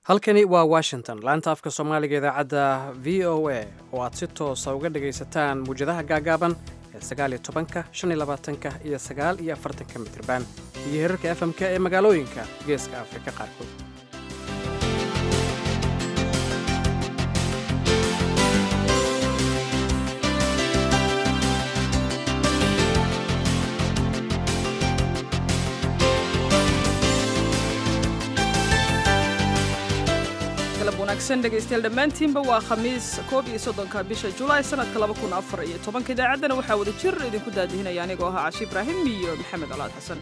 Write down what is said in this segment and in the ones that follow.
halkani waa washington laanta afka soomaaliga idaacadda v o a oo aad si toosa uga dhagaysataan muwjadaha gaagaaban ee 19 25 iyo 49 mitirban iyo herarka fm-ka ee magaalooyinka geeska afrika qaarkood. dhegaystayaal dhammaantiinba waa khamiis 11 bisha julaay sanadka 2014 idaacaddana waxaa wada jir idinku daadihinaya anigoo ahaa Cashi Ibraahim iyo Maxamed Alaad Xasan.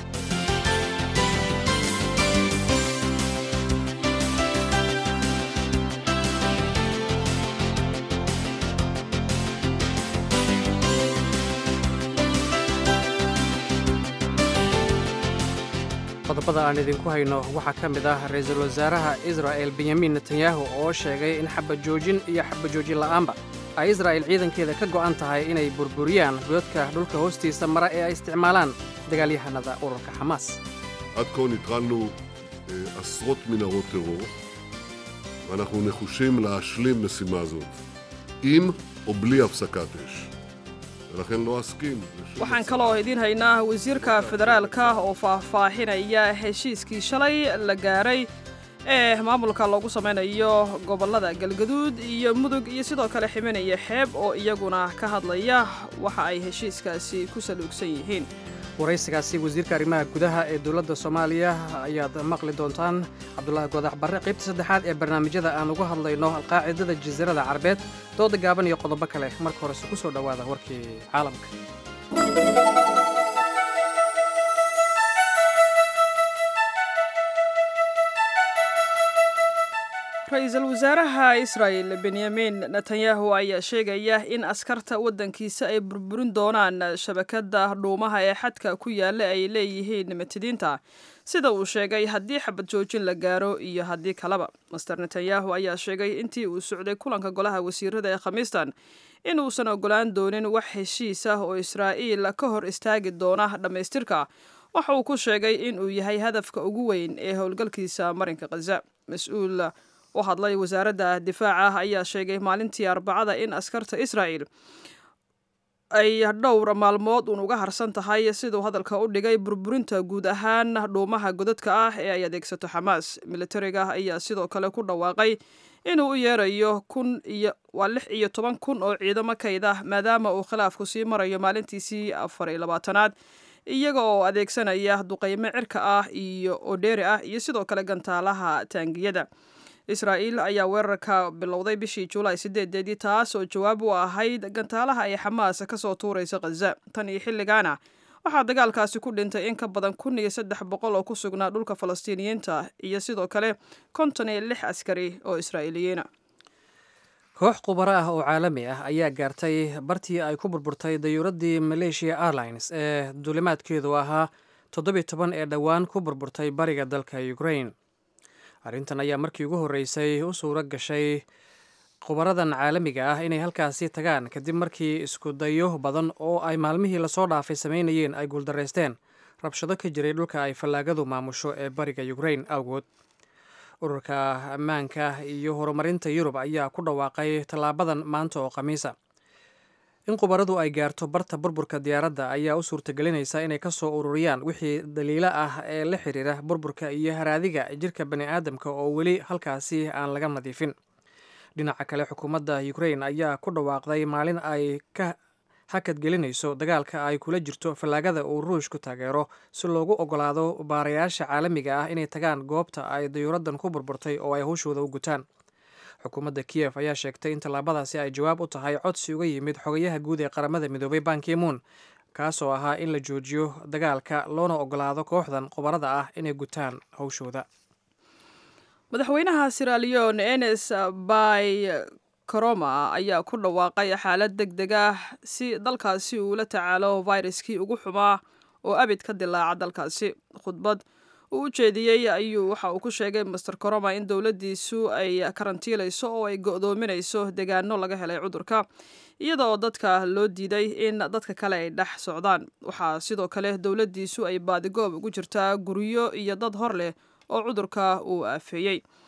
qodobada aan idinku hayno waxaa ka mid ah ra'iisul wasaaraha Israel Benjamin Netanyahu oo sheegay in xabajoojin iyo xabajoojin la'aanba ay Israel ciidankeeda ka go'an tahay inay burburiyaan godadka dhulka hoostiisa mara ee ay isticmaalaan dagaalyahanada ururka Hamas. עד כה נטרלנו עשרות מנהרות טרור, ואנחנו נחושים להשלים משימה זאת, עם או בלי הפסקת אש. ולכן לא אסכים. waxaan kaloo idin haynaa wasiirka federaalka oo faahfaahinaya heshiiskii shalay la gaaray ee maamulka loogu sameynayo gobolada Galgaduud iyo Mudug iyo sidoo kale Ximeeniya Xeeb oo iyaguna ka hadlaya waxa ay heshiiskaasi ku saluugsan yihiin. waraysigaasi wasiirka arrimaha gudaha ee dawladda Soomaaliya ayaad maqli doontaan. Cabdullaahi Godax Barre qaybta saddexaad ee barnaamijyada aan uga hadlayno alqaacidada jasiirada Carbeed, dooda gaaban iyo qodobo kale. marka hore ku soo dhawaada warkii caalamka. ra'iisul wasaaraha Israel Benjamin Netanyahu ayaa sheegaya in askarta wadankiisa ay burburin doonaan shabakada dhuumaha ee xadka ku yaala ay leeyihiin matidiinta sida uu sheegay haddii xabad joojin la gaaro iyo haddii kalaba. Mr. Netanyahu ayaa sheegay intii uu socday kulanka golaha wasiirada ee Khamiistan in uusan ogolaan doonin wax heshiis ah oo Israa'iil ka hor istaagi doona dhamaystirka. waxa uu ku sheegay in uu yahay hadafka ugu weyn ee howlgalkiisa marinka Gaza. Mas'uul oo hadlay wasaaradda difaaca ayaa sheegay maalintii Arbacada in askarta Israa'iil ay dhowr maalmood uga harsan tahay sidoo hadalka u dhigay burburinta guud ahaan dhuumaha godadka ah ee ay adeegsato Hamas. Militariga ayaa sidoo kale ku dhawaaqay inuu u yeerayo 16,000 oo ciidamo kayd ah maadaama uu khilaafku sii marayo maalintiisii 24aad iyaga oo adeegsanaya duqeymo cirka ah iyo odheeri ah iyo sidoo kale gantaalaha taangiyada. Israa'iil ayaa weerarka bilowday bishii Juulaay 8 taas oo jawaab u ahayd gantaalaha ay Hamas ka soo tuurayso Gaza. tan iyo xilligaana waxaa dagaalkaasi ku dhintay in ka badan 1,300 oo ku sugnaa dhulka Falastiiniyiinta iyo sidoo kale 56 askari oo Israa'iiliyiin ah. koox khubaro ah oo caalami ah ayaa gaartay bartii ay ku burburtay dayuuraddii Malaysia Airlines ee duulimaadkeedu ahaa 17 ee dhowaan ku burburtay bariga dalka Ukraine. arrintan ayaa markii ugu horreysay u suuro gashay khubaradan caalamiga ah inay halkaasi tagaan kadib markii isku dayo badan oo ay maalmihii lasoo dhaafay samaynayeen ay guuldarraysteen rabshado ka jiray dhulka ay fallaagadu maamusho ee bariga Ukraine awgood. ururka ammaanka iyo horumarinta Yurub ayaa ku dhawaaqay tallaabadan maanta oo Khamiisa. in khubaradu ay gaarto barta burburka diyaaradda ayaa u suurtagelinaysa inay ka soo ururiyaan wixii daliilo ah ee la xiriira burburka iyo haraadiga jirka bani'aadamka oo weli halkaasi aan laga nadiifin. dhinaca kale xukuumadda Ukraine ayaa ku dhawaaqday maalin ay ka hakadgelinayso dagaalka ay kula jirto fallaagada uu Ruushku taageero si loogu ogolaado baarayaasha caalamiga ah inay tagaan goobta ay dayuuraddan ku burburtay oo ay hawshooda u gutaan. xukuumadda Kiev ayaa sheegtay in tallaabadaasi ay jawaab u tahay codsi uga yimid xogayaha guud ee qaramada midoobay Ban Ki-moon kaasoo ahaa in la joojiyo dagaalka loona ogolaado kooxdan khubarada ah inay gutaan hawshooda. madaxweynaha Sierra Leone Enes Bai Koroma ayaa ku dhawaaqay xaalad degdeg ah si dalkaasi uu la tacaalo fayraskii ugu xumaa oo abid ka dilaaca dalkaasi. khudbad uu u jeediyey ayuu waxa uu ku sheegay Mr. Koroma in dowladdiisu ay karantiilayso oo ay go'doominayso deegaano laga helay cudurka iyadoo dadka loo diiday in dadka kale ay dhex socdaan. waxaa sidoo kale dowladdiisu ay baadigoob ugu jirtaa guryo iyo dad hor leh oo cudurka uu aafeeyey.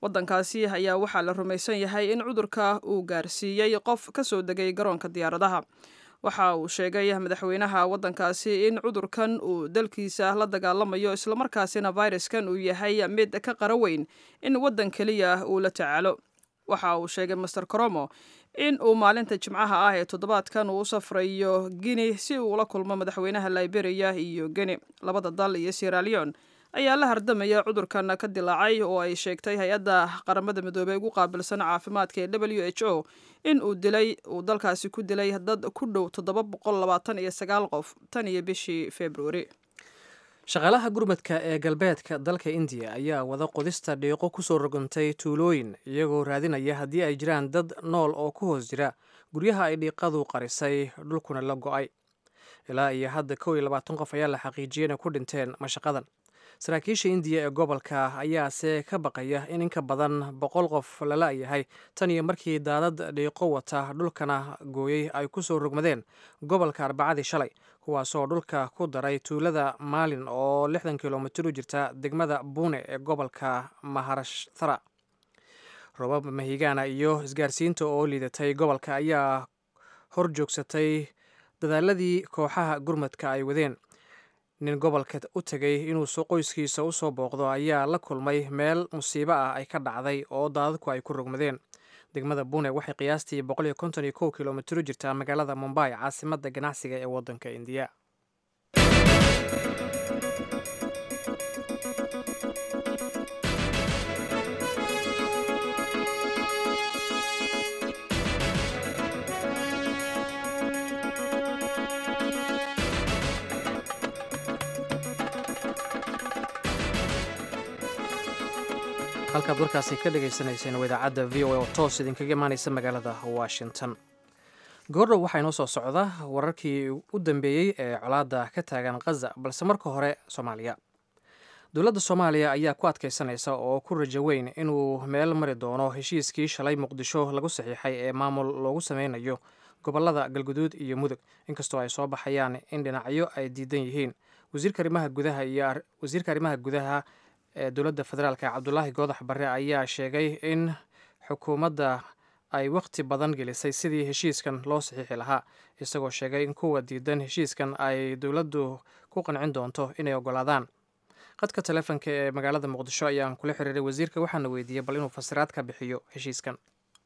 waddankaasi ayaa waxaa la rumaysan yahay in cudurka uu gaarsiiyey qof ka soo degay garoonka diyaaradaha. waxa uu sheegay madaxweynaha waddankaasi in cudurkan uu dalkiisa la dagaalamayo islamarkaasina fayraskan uu yahay mid ka qara weyn in waddan keliya uu la tacaalo. waxa uu sheegay master Koromo in uu maalinta Jimcaha ah ee toddobaadkan uu safrayo Guinea si uu la kulmo madaxweynaha Liberia iyo Guinea. labada dal iyo Sierra Leone ayaa la hardamaya cudurkan ka dilaacay oo ay sheegtay hay-adda qaramada midoobay ugu qaabilsan caafimaadka ee WHO in uu dalkaasi ku dilay dad ku dhow 729 qof tan iyo bishii February. shaqaalaha gurmadka ee galbeedka dalka India ayaa wada qodista dhiiqo ku soo rogantay tuulooyin iyagoo raadinaya haddii ay jiraan dad nool oo ku hoos jira guryaha ay dhiiqadu qarisay dhulkuna la go'ay. ilaa iyo hadda 21 qof ayaa la xaqiijiyay inay ku dhinteen mashaqadan. saraakiisha Indiya ee gobolka ayaase ka baqaya in ka badan 100 qof la la'yahay tan iyo markii daadad dhiiqo wata dhulkana gooyay ay ku soo rogmadeen gobolka Arbacadii shalay, kuwaasoo dhulka ku daray tuulada Maalin oo 60 kilomitir u jirta degmada Pune ee gobolka Maharashtra. Roobab mahigaana iyo isgaarsiinta oo liidatay gobolka ayaa hor joogsatay dadaaladii kooxaha gurmadka ay wadeen. nin gobolka u tagay inuu qoyskiisa u soo booqdo ayaa la kulmay meel musiibo ah ay ka dhacday oo daadadku ay ku rogmadeen. degmada Pune waxay qiyaastii 151 kilomitir u jirtaa magaalada Mumbai, caasimadda ganacsiga ee waddanka Indiya. halkaad warkaasi ka dhagaysanayseen idaacadda VOA oo toos idinkaga imaanaysa magaalada Washington. goordhow waxaa inoo soo socda wararkii u dambeeyey ee colaadda ka taagan Gaza, balse marka hore Soomaaliya. dowladda Soomaaliya ayaa ku adkaysanaysa oo ku rajo weyn inuu meel mari doono heshiiskii shalay Muqdisho lagu saxiixay ee maamul loogu sameynayo gobolada Galguduud iyo Mudug, inkastoo ay soo baxayaan in dhinacyo ay diidan yihiin. wasiirka arrimaha gudaha ee dowladda federaalka Cabdulaahi Goodax Barre ayaa sheegay in xukuumadda ay waqti badan gelisay sidii heshiiskan loo saxiixi lahaa, isagoo sheegay in kuwa diidan heshiiskan ay dowladdu ku qancin doonto inay ogolaadaan. qadka taleefanka ee magaalada Muqdisho ayaan kula xiriiray wasiirka, waxaana weydiiyey bal inuu fasiraad ka bixiyo heshiiskan.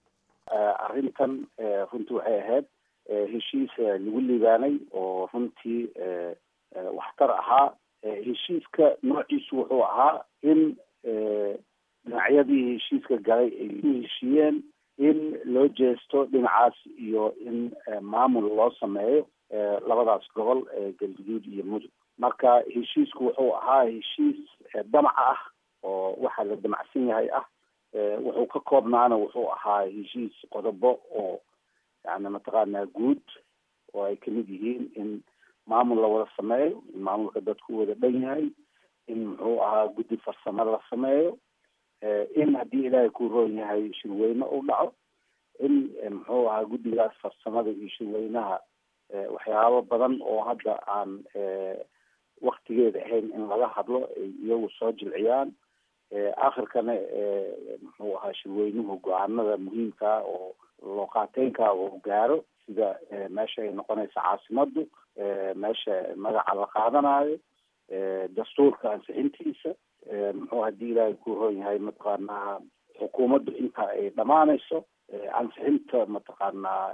arrintan runtii waxay ahayd heshiis lagu liibaanay oo runtii waxtar ahaa. heshiiska noociisu wuxuu ahaa in dhinacyadii heshiiska galay ay ku heshiiyeen in loo jeesto dhinacaas iyo in maamul loo sameeyo labadaas gobol ee Galguduud iyo Mudug. marka heshiisku wuxuu ahaa heshiis damac ah oo waxa la damacsan yahay ah. wuxuu ka koobnaana wuxuu ahaa heshiis qodobo oo yani mataqaanaa guud oo ay kamid yihiin in maamul la wada sameeyo, in maamulka dadku wada dhan yahay, in muxuu ahaa guddi farsamo la sameeyo, in haddii ilaahay ku roon yahay shirweyne u dhaco, in muxuu ahaa guddigaas farsamada iyo shirweynaha waxyaabo badan oo hadda aan waktigeeda ahayn in laga hadlo ay iyagu soo jilciyaan. akhirkana muxuu ahaa shirweynuhu go-aanada muhiimka oo loo qaateynka uu gaaro, sida meesha ay noqonaysa caasimadu, meesha magaca la qaadanayo, dastuurka ansixintiisa, muxuu haddii ilaahay ku roon yahay mataqaanaa xukuumaddu inta ay dhamaanayso, ansixinta mataqaanaa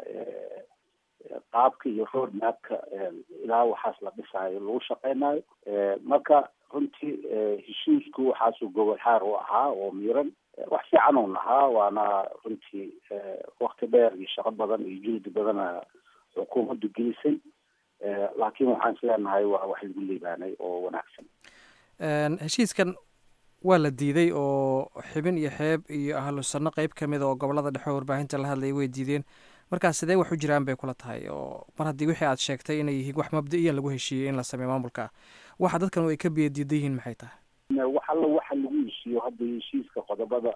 qaabka iyo roadmapka ilaa waxaas la dhisaayo lagu shaqeynayo. marka runtii heshiisku waxaasuu gobol xaar u ahaa oo miiran, wax fiican uun ahaa, waana runtii wakti dheer iyo shaqo badan iyo juhdi badana xukuumaddu gelisay. laakiin waxaan isleenahay waa wax lagu liibaanay oo wanaagsan. heshiiskan waa la diiday oo xibin iyo xeeb iyo ahlu sanno qayb ka mid oo gobolada dhexe warbaahinta la hadlayay way diideen. markaas sidee wax u jiraan bay kula tahay, oo mar haddii wixii aad sheegtay inay yihiin wax mabda-iyan lagu heshiiyey in la sameeyo maamulka, waxa dadkan ay ka biyo diidan yihiin maxay tahay? waxa lagu heshiiyo hadda heshiiska qodobada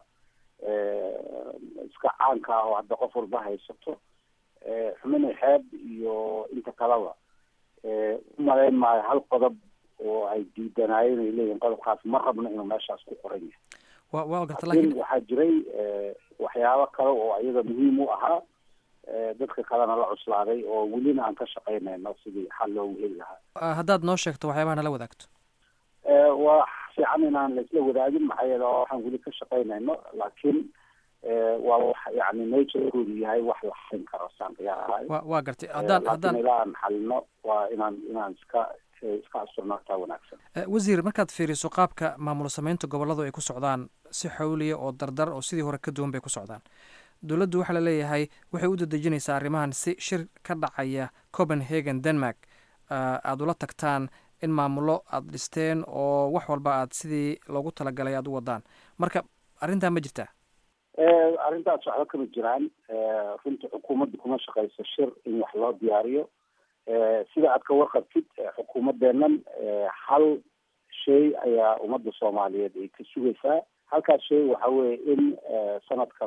iska caanka ah oo hadda qof walba haysato, xubin xeeb iyo inta kaleba umalayn maayo hal qodob oo ay diidanaayeen ay leeyihin qodobkaas ma rabno inuu meeshaas ku qoran yahay. waa garta laakiin waxaa jiray waxyaabo kale oo ayaga muhiim u ahaa dadka kalena la cuslaaday oo welina aan ka shaqaynayno sidii xal loogu heli lahaa. haddaad noo sheegto waxyaabaha nala wadaagto. waa fiican inaan laisla wadaagin maxaa yeele waxaan weli ka shaqaynayno laakiin waa wax yani naturekoodu yahay wax la xalin karo saan qiyaarahay. waa gartay haddaan ilaa aan xalino waa inaan iska asurnaataa wanaagsan. wasiir, markaad fiiriso qaabka maamul samaynta gobolladu ay ku socdaan si xawliya oo dardar oo sidii hore ka duwan bay ku socdaan. dowladdu waxaa la leeyahay waxay u dadejinaysaa arrimahan si shir ka dhacaya Copenhagen, Denmark aada ula tagtaan in maamullo aada dhisteen oo wax walba aad sidii loogu talagalay aada u wadaan. marka arrintaa ma jirtaa? arrintaas waxba kama jiraan. runta xukuumadda kuma shaqayso shir in wax loo diyaariyo. sida aad ka warqabtid xukuumaddeennan hal shay ayaa ummadda soomaaliyeed ay ka sugaysaa. halkaas shay waxa weeye in sanadka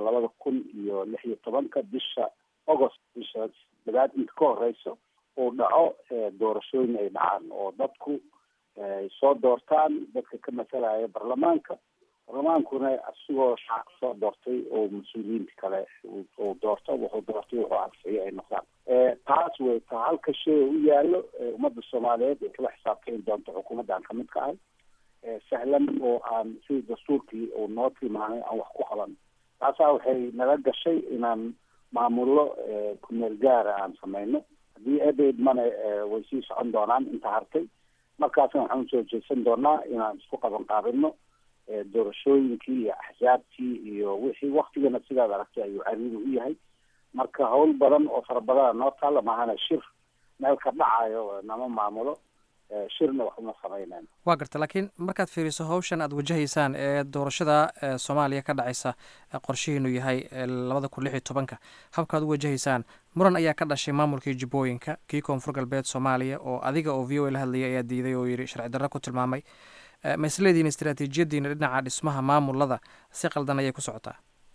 2016 bisha August bisha dadaad inta ka horeyso uu dhaco doorashooyin ay dhacaan oo dadku ay soo doortaan dadka ka masalaya barlamaankuna asigoo shacabka soo doortay oo mas-uuliyiinta kale uu doorto wuxuu doortay wuxuu ansixiyo ay noqdaan. taas way ta halka shay u yaallo ummadda soomaaliyeed ay kala xisaabtami doonto xukuumaddan kamid ka ahay sahlan oo aan sidii dastuurkii uu noo tilmaamay aan wax ku qaban. taasaa waxay naga gashay inaan maamullo kumeel gaara aan samayno. haddii eedaydmana way sii socon doonaan inta hartay. markaasna waxaan usoo jeesan doonaa inaan isku qaban qaabino doorashooyinkii iyo axsaabtii iyo wixii waktigana sidaad aragtay ayuu cariiri u yahay. marka hawl badan oo fara badana noo taalla maahana shir meel ka dhacayo nama maamulo shirna wax uma samaynayn. waa garta, laakiin markaad fiiriso hawshan aada wajahaysaan ee doorashada soomaaliya ka dhacaysa qorshihiinu yahay 2016 habkaad u wajahaysaan muran ayaa ka dhashay maamulkii jubbooyinka kii koonfur galbeed soomaaliya oo adiga oo v o a la hadlayay ayaa diiday oo yidhi sharci darro ku tilmaamay. ma isleediin istaraatiijiyadiina dhinaca dhismaha maamulada si qaldan ayay ku socotaa?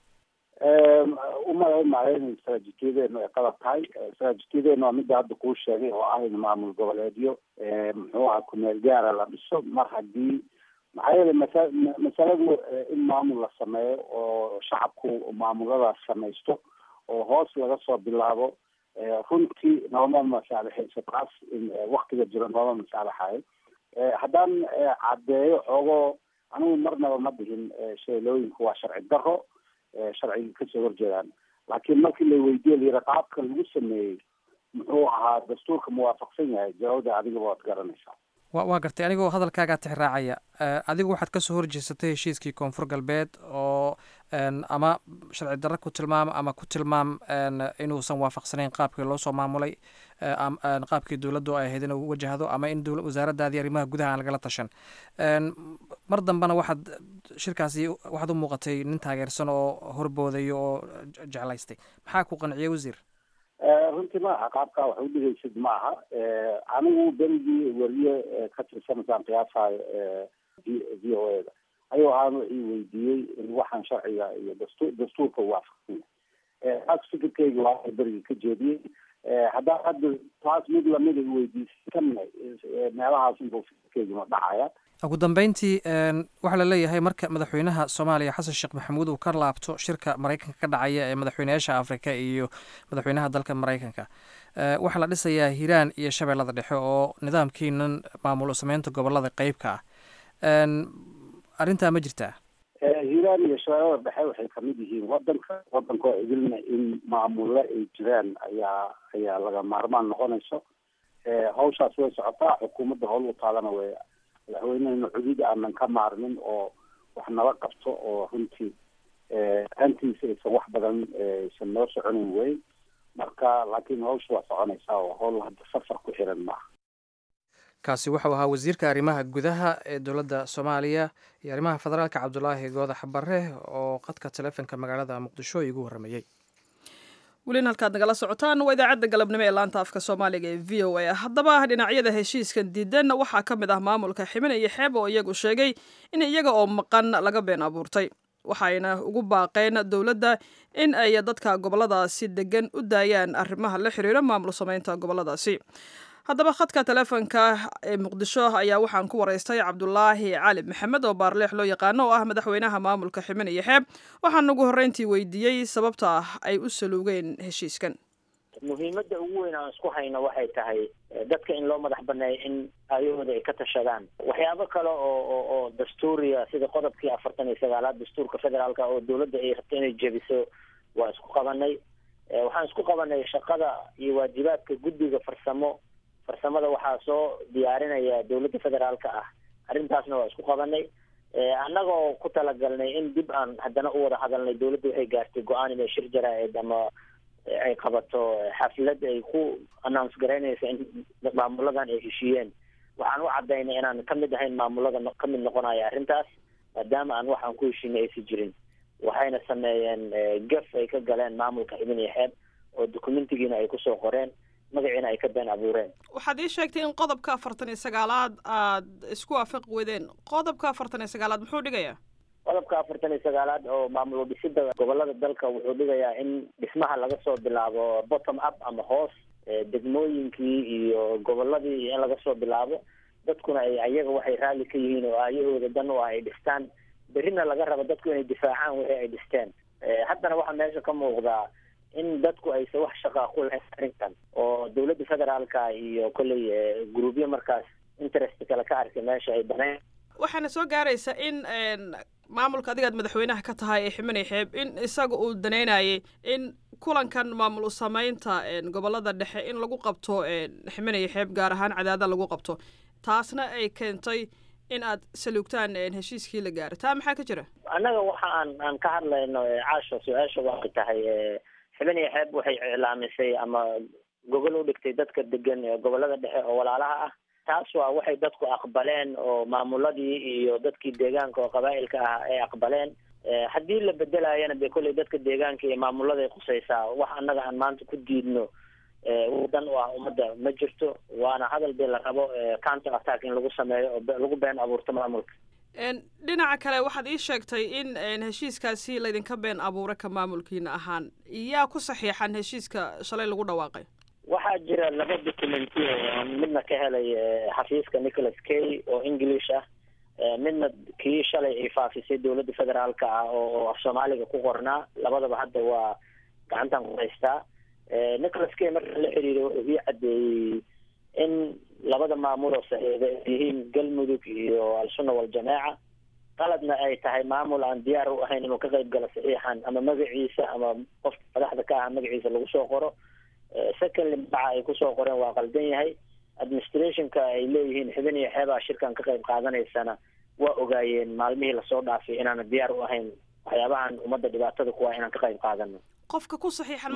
umalayn maayo in istaraatiijiyadeenu ay qalab tahay. istaraatiijiyadeenu waa midda hadda kuu sheegay oo ah in maamul goboleedyo muxuu aha kumeel gaara la dhiso mar haddii maxaa yeele masaladu in maamul la sameeyo oo shacabku maamuladaas samaysto oo hoos laga soo bilaabo runtii nooma masaalixayso. taas in waktiga jiro nooma masaalixayo. haddaan caddeeyo xoogoo anigu marnaba ma dhihin sheelooyinku waa sharci darro sharciga kasoo horjeedaan. laakiin markii la weydiiye layidha qaabka lagu sameeyey muxuu ahaa dastuurka muwaafaqsan yahay jawaabda adigaba waad garanaysaa. waa gartay, anigoo hadalkaagaa tixraacaya adigu waxaad kasoo horjeesatay heshiiskii koonfur galbeed oo ama sharci darro ku tilmaam ama ku tilmaam inuusan waafaqsanayn qaabkii loo soo maamulay qaabkii dowladdu ay ahayd inuu wajahdo ama in wasaaradaadii arrimaha gudaha aan lagala tashan. mar dambena shirkaasi waxaad u muuqatay nin taageersan oo horboodayo oo jeclaystay. maxaa ku qanciyay wasiir? runtii maaha qaabkaa wax u dhigaysid maaha. anigu berigii weriye ka tirsanasaan qiyaasayo v o a da ayuu ahaan wixii weydiiyey in waxaan sharciga iyo dastuurka waafaqsan yahay. taas fikirkeyga waa berigii ka jeediyey. haddaan hadda taas mid lamida weydiisay kana meelahaas inbuu fikirkeyguna dhacaya. ugu dambeyntii waxaa la leeyahay marka madaxweynaha soomaaliya xasan sheekh maxamuud uu ka laabto shirka maraykanka ka dhacaya ee madaxweynayaasha afrika iyo madaxweynaha dalka maraykanka waxaa la dhisayaa hiiraan iyo shabeellada dhexe oo nidaamkiinan maamulo sameynta gobolada qeybka ah. arrintaa ma jirtaa? hiiraan iyo shabeellada dhexe waxay kamid yihiin wadanka oo idilna in maamulo ay jiraan ayaa laga maarmaan noqonayso. hawshaas way socotaa. xukuumadda howl u taalana way madaxweynehena cudud aanan ka maarmin oo wax nala qabto oo runtii hantiisa aysan wax badan aysan noo soconin wey. marka laakiin hawsha waa soconaysaa oo hawl hadda safar ku xiran maaha. kaasi wuxuu ahaa wasiirka arrimaha gudaha ee dowladda soomaaliya iyo arrimaha federaalka cabdulaahi goodax bare oo qadka taleefonka magaalada muqdisho igu warramayey. welina halkaad nagala socotaan waa idaacadda galabnimo ee laanta afka soomaaliga ee v o a. haddaba dhinacyada heshiiskan diidan waxaa ka mid ah maamulka ximina iyo xeeb oo iyagu sheegay in iyaga oo maqan laga been abuurtay. waxayna ugu baaqeen dowladda in ay dadka goboladaasi degan u daayaan arrimaha la xiriira maamul samaynta goboladaasi. haddaba khadka teleefonka ee muqdisho ayaa waxaan ku waraystay cabdulaahi cali maxamed oo baarleex loo yaqaano oo ah madaxweynaha maamulka ximen iyo xeeb waxaan ugu horreyntii weydiiyey sababta ay u saluugeen heshiiskan. muhiimadda ugu weyn aan isku hayno waxay tahay dadka in loo madax baneeyo in ayahooda ay ka tashadaan. waxyaabo kale oo dastuuriya sida qodobkii 49aad dastuurka federaalka oo dowladda ay rabto inay jebiso waa isku qabanay. waxaan isku qabanay shaqada iyo waajibaadka guddiga farsamada waxaa soo diyaarinaya dowladda federaalka ah. arrintaasna waa isku qabanay annagoo ku talagalnay in dib aan haddana u wada hadalnay. dowladda waxay gaartay go-aan inay shir jaraa'id ama ay qabato xaflad ay ku announce garaynaysa in maamuladan ay heshiiyeen. waxaan u cadaynay inaan kamid ahayn maamulada kamid noqonaya arrintaas maadaama aan waxaan ku heshiinay aysan jirin. waxayna sameeyeen gaf ay ka galeen maamulka ximen iyo xeeb oo dokumentigiina ay kusoo qoreen magaciina ay ka been abuureen. waxaad ii sheegtay in qodobka 49aad aad isku waafaqi weydeen. qodobka 49aad muxuu dhigayaa? qodobka 49aad oo maamul dhisida gobolada dalka wuxuu dhigayaa in dhismaha laga soo bilaabo bottom up ama hoos degmooyinkii iyo goboladii in laga soo bilaabo dadkuna ay ayaga waxay raalli ka yihiin oo ayahooda dan u ah ay dhistaan. berrina laga rabo dadku inay difaacaan wixii ay dhisteen. haddana waxaa meesha ka muuqdaa in dadku aysan wax shaqaa ku lahayn arrintan oo dowladda federaalka iyo kolley gruubyo markaas interest kale ka arkay meesha ay baneen. waxaana soo gaaraysa in maamulka adigaad madaxweynaha ka tahay ee ximen iyo xeeb in isaga uu daneynayay in kulankan maamul samaynta gobolada dhexe in lagu qabto ximen iyo xeeb gaar ahaan Cadaadda lagu qabto. taasna ay keentay in aad saluugtaan heshiiskii la gaaray. taa maxaa ka jira? annaga waxa aan ka hadlayno caasho su-aasha waxay tahay ximen iyo xeeb waxay iclaamisay ama gogol u dhigtay dadka degan gobolada dhexe oo walaalaha ah. taas waa waxay dadku aqbaleen oo maamuladii iyo dadkii deegaanka oo qabaa'ilka ah ay aqbaleen. haddii la bedelayana dee kolley dadka deegaanka iyo maamuladay khusaysaa. wax annaga aan maanta ku diidno wadan u ah ummadda ma jirto. waana hadal dee la rabo counter attack in lagu sameeyo oo lagu been abuurto maamulka. dhinaca kale waxaad ii sheegtay in heshiiskaasi laydinka been abuura ka maamulkiina ahaan. yaa ku saxiixan heshiiska shalay lagu dhawaaqay? waxaa jira 2 documenti oo midna ka helay xafiiska Nicholas Kay oo English ah midna kii shalay ay faafisay dowladda federaalka ah oo af Soomaaliga ku qornaa. labadaba hadda waa gacantan ku haystaa. Nicholas Kay marka la xiriiray wuxuu cadeeyay in labada maamul oo saxiixday yihiin Galmudug iyo Al-Sunna wal Jamaaca qaladna ay tahay maamul aan diyaar u ahayn inuu ka qayb galo saxiixan ama magaciisa ama qof madaxda ka ah magaciisa lagu soo qoro. secondly magaca ay kusoo qoreen waa qaldan yahay. administrationka ay leeyihiin ximen iyo xeebaa shirkan ka qayb qaadanaysana waa ogaayeen maalmihii lasoo dhaafay inaana diyaar u ahayn waxyaabahan ummadda dhibaatada kuwa inaan ka qayb qaadano. qofka ku saxiixan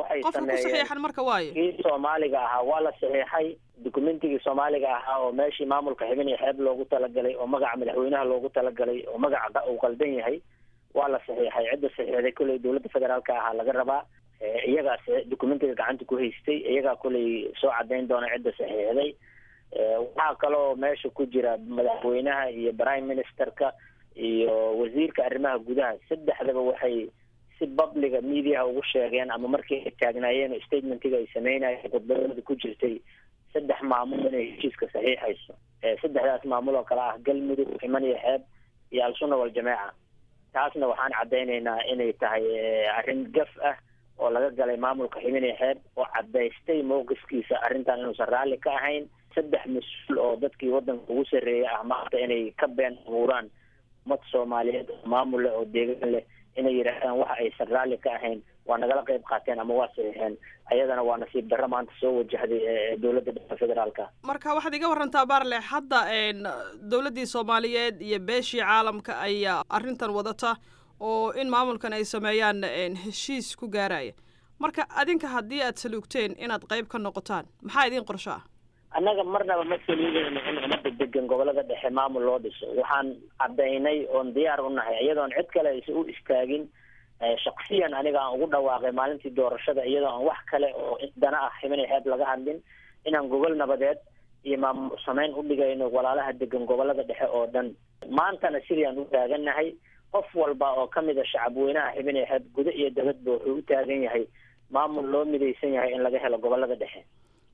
marka waayo kii Soomaaliga ahaa waa la saxiixay. documentigii Soomaaliga ahaa oo meeshii maamulka ximen iyo xeeb loogu talagalay oo magaca madaxweynaha loogu talagalay oo magaca uu qaldan yahay waa la saxiixay. cidda saxiixday kolley dowladda federaalka ahaa laga rabaa. iyagaas documentiga gacanta ku haystay iyagaa kolley soo cadayn doona cidda saxiixday. waxaa kaloo meesha ku jira madaxweynaha iyo prime ministerka iyo wasiirka arrimaha gudaha. saddexdaba waxay si publica mediaha ugu sheegeen ama markii ay taagnaayeen statementiga ay sameynayeen khudbadooda ku jirtay 3 maamul inay heshiiska saxiixayso. 3daas maamul oo kale ah Galmudug, ximen iyo xeeb iyo Al-Sunna wal Jamaaca. taasna waxaan cadaynaynaa inay tahay arrin gaf ah oo laga galay maamulka ximen iyo xeeb oo cadaystay mowqifkiisa arrintan inuusan raalli ka ahayn. 3 mas-uul oo dadkii wadanka ugu sarreeyay ah maanta inay ka been abuuraan ummad Soomaaliyeed oo maamul leh oo deegaan leh inay yidhaahdaan waxa aysan raalli ka ahayn waa nagala qayb qaateen ama waa saxiixeen. ayadana waa nasiib darro maanta soo wajahday dowladda federaalka. marka waxaad iga warantaa baarle hadda dowladdii Soomaaliyeed iyo beeshii caalamka ayaa arrintan wadata oo in maamulkan ay sameeyaan heshiis ku gaaraya. marka adinka haddii aad saluugteen inaad qayb ka noqotaan maxaa idin qorsho ah? annaga marnaba ma saluugayno in ummadda degan gobolada dhexe maamul loo dhiso. waxaan cadaynay oon diyaar u nahay iyadoon cid kale aysan u istaagin. shaksiyan aniga aan ugu dhawaaqay maalintii doorashada iyadoo aan wax kale oo dana ah ximen iyo xeeb laga hadlin inaan gogol nabadeed iyo maamul samayn u dhigayno walaalaha degan gobolada dhexe oo dhan. maantana sidaan u taagannahay qof walba oo kamid a shacabweynaha ximen iyo xeeb guda iyo dabadba wuxuu u taagan yahay maamul loo midaysan yahay in laga helo gobolada dhexe.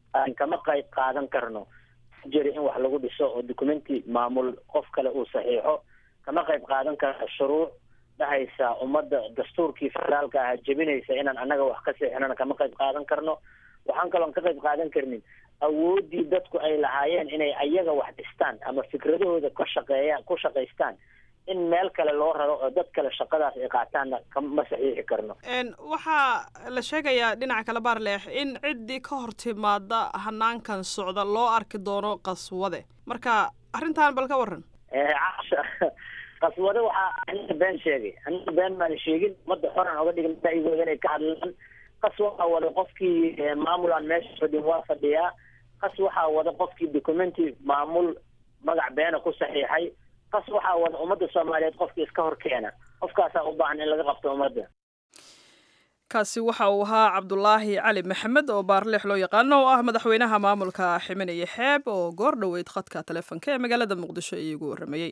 aan kama qayb qaadan karno jiri in wax lagu dhiso oo documenti maamul qof kale uu saxiixo kama qayb qaadan karno shuruuc dhahaysa ummadda dastuurkii federaalka ah jebinaysa inaan annaga wax ka saxiixnana kama qayb qaadan karno waxaan kaloon ka qayb qaadan karnin awoodii dadku ay lahaayeen inay ayaga wax dhistaan ama fikradahooda ku shaqaystaan in meel kale loo raro oo dad kale shaqadaas ay qaataanna kama saxiixi karno. waxaa la sheegayaa dhinaca kale baarleex in ciddii ka hor timaada hanaankan socda loo arki doono qaswade marka arrintan bal ka waran. qaswade waxaa aniga been sheegay aniga been maan sheegin ummadda xoran oga dhigin ra'yigooda inay ka hadlaan qas waxaa wada qofkii maamul aan meesha fadhin waa fadhiyaa qas waxaa wada qofkii documenti maamul magac beena ku saxiixay qas waxaa wada ummadda soomaaliyeed qofkii iska hor keena qofkaasaa u baahan in laga qabto ummadda. kaasi waxa uu ahaa cabdulaahi cali maxamed oo baarleex loo yaqaano oo ah madaxweynaha maamulka ximen iyo xeeb oo goor dhoweyd khadka taleefonka ee magaalada muqdisho iigu warramayey.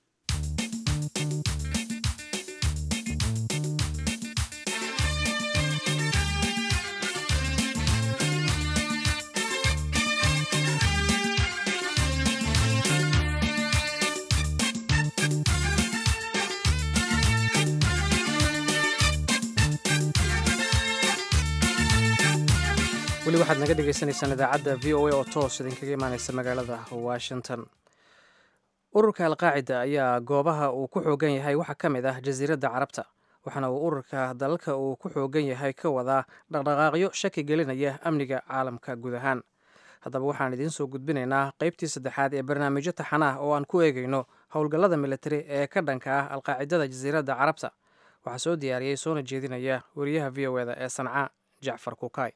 weli waxaad naga dhegaysaneysaan idaacadda v o a oo toos idinkaga imaaneysa magaalada washington. ururka alqaacida ayaa goobaha uu ku xoogan yahay waxaa ka mid ah jasiiradda carabta waxaana uu ururka dalalka uu ku xoogan yahay ka wadaa dhaqdhaqaaqyo shaki gelinaya amniga caalamka guud ahaan. haddaba waxaan idiin soo gudbinaynaa qaybtii saddexaad ee barnaamijyo taxan ah oo aan ku eegayno howlgallada militari ee ka dhanka ah alqaacidada jasiiradda carabta. waxaa soo diyaariyey soona jeedinaya wariyaha v o eda ee sanca jacfar kukaay.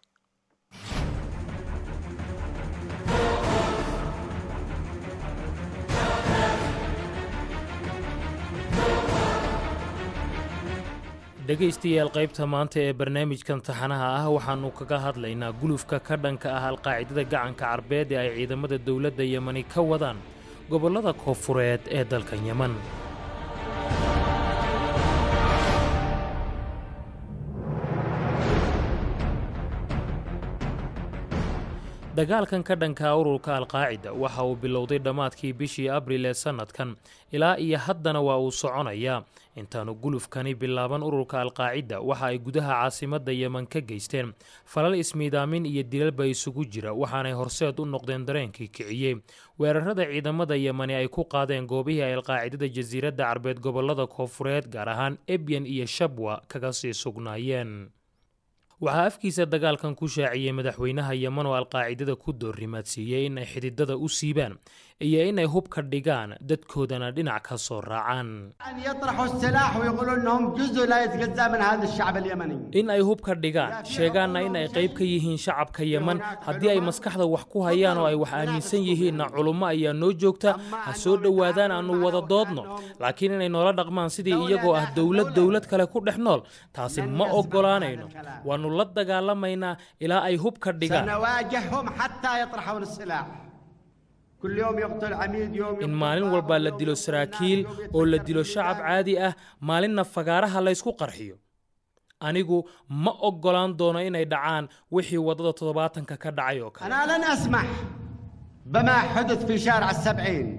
dhegaystayaal qaybta maanta ee barnaamijkan taxanaha ah waxaannu kaga hadlaynaa gulufka ka dhanka ah alqaacidada gacanka carbeed ee ay ciidamada dowladda yemani ka wadaan gobollada koonfureed ee dalka yeman. dagaalkan ka dhanka ururka alqaacida waxa uu bilowday dhammaadkii bishii abriil ee sannadkan ilaa iyo haddana waa uu soconayaa. intaanu gulufkani bilaaban ururka alqaacida waxa ay gudaha caasimadda yeman ka geysteen falal ismiidaamin iyo dilalba isugu jira waxaanay horseed u noqdeen dareenkii kiciyey weerarada ciidamada yemani ay ku qaadeen goobihii ay alqaacidada jasiiradda carbeed gobollada koonfureed gaar ahaan ebyan iyo shabwa kaga sii sugnaayeen. waxaa afkiisa dagaalkan ku shaaciyey madaxweynaha yeman oo alqaacidada ku doorrimaadsiiyey in ay xididada u siibaan iyo inay hub ka dhigaan dadkoodana dhinac ka soo raacaan. in ay hub ka dhigaan sheegaanna in ay qayb ka yihiin shacabka yeman haddii ay maskaxda wax ku hayaan oo ay wax aaminsan yihiinna culummo ayaa noo joogta ha soo dhowaadaan aannu wada doodno laakiin inay noola dhaqmaan sidii iyagoo ah dowlad kale ku dhex nool taasi ma oggolaanayno waannu la dagaalamaynaa ilaa ay hub ka dhigaan. in maalin walba la dilo saraakiil oo la dilo shacab caadi ah maalinna fagaaraha laysku qarxiyo anigu ma oggolaan doono inay dhacaan wixii waddada 70 ka dhacay oo kale. أنا لن أسمح بما حدث في شارع 70.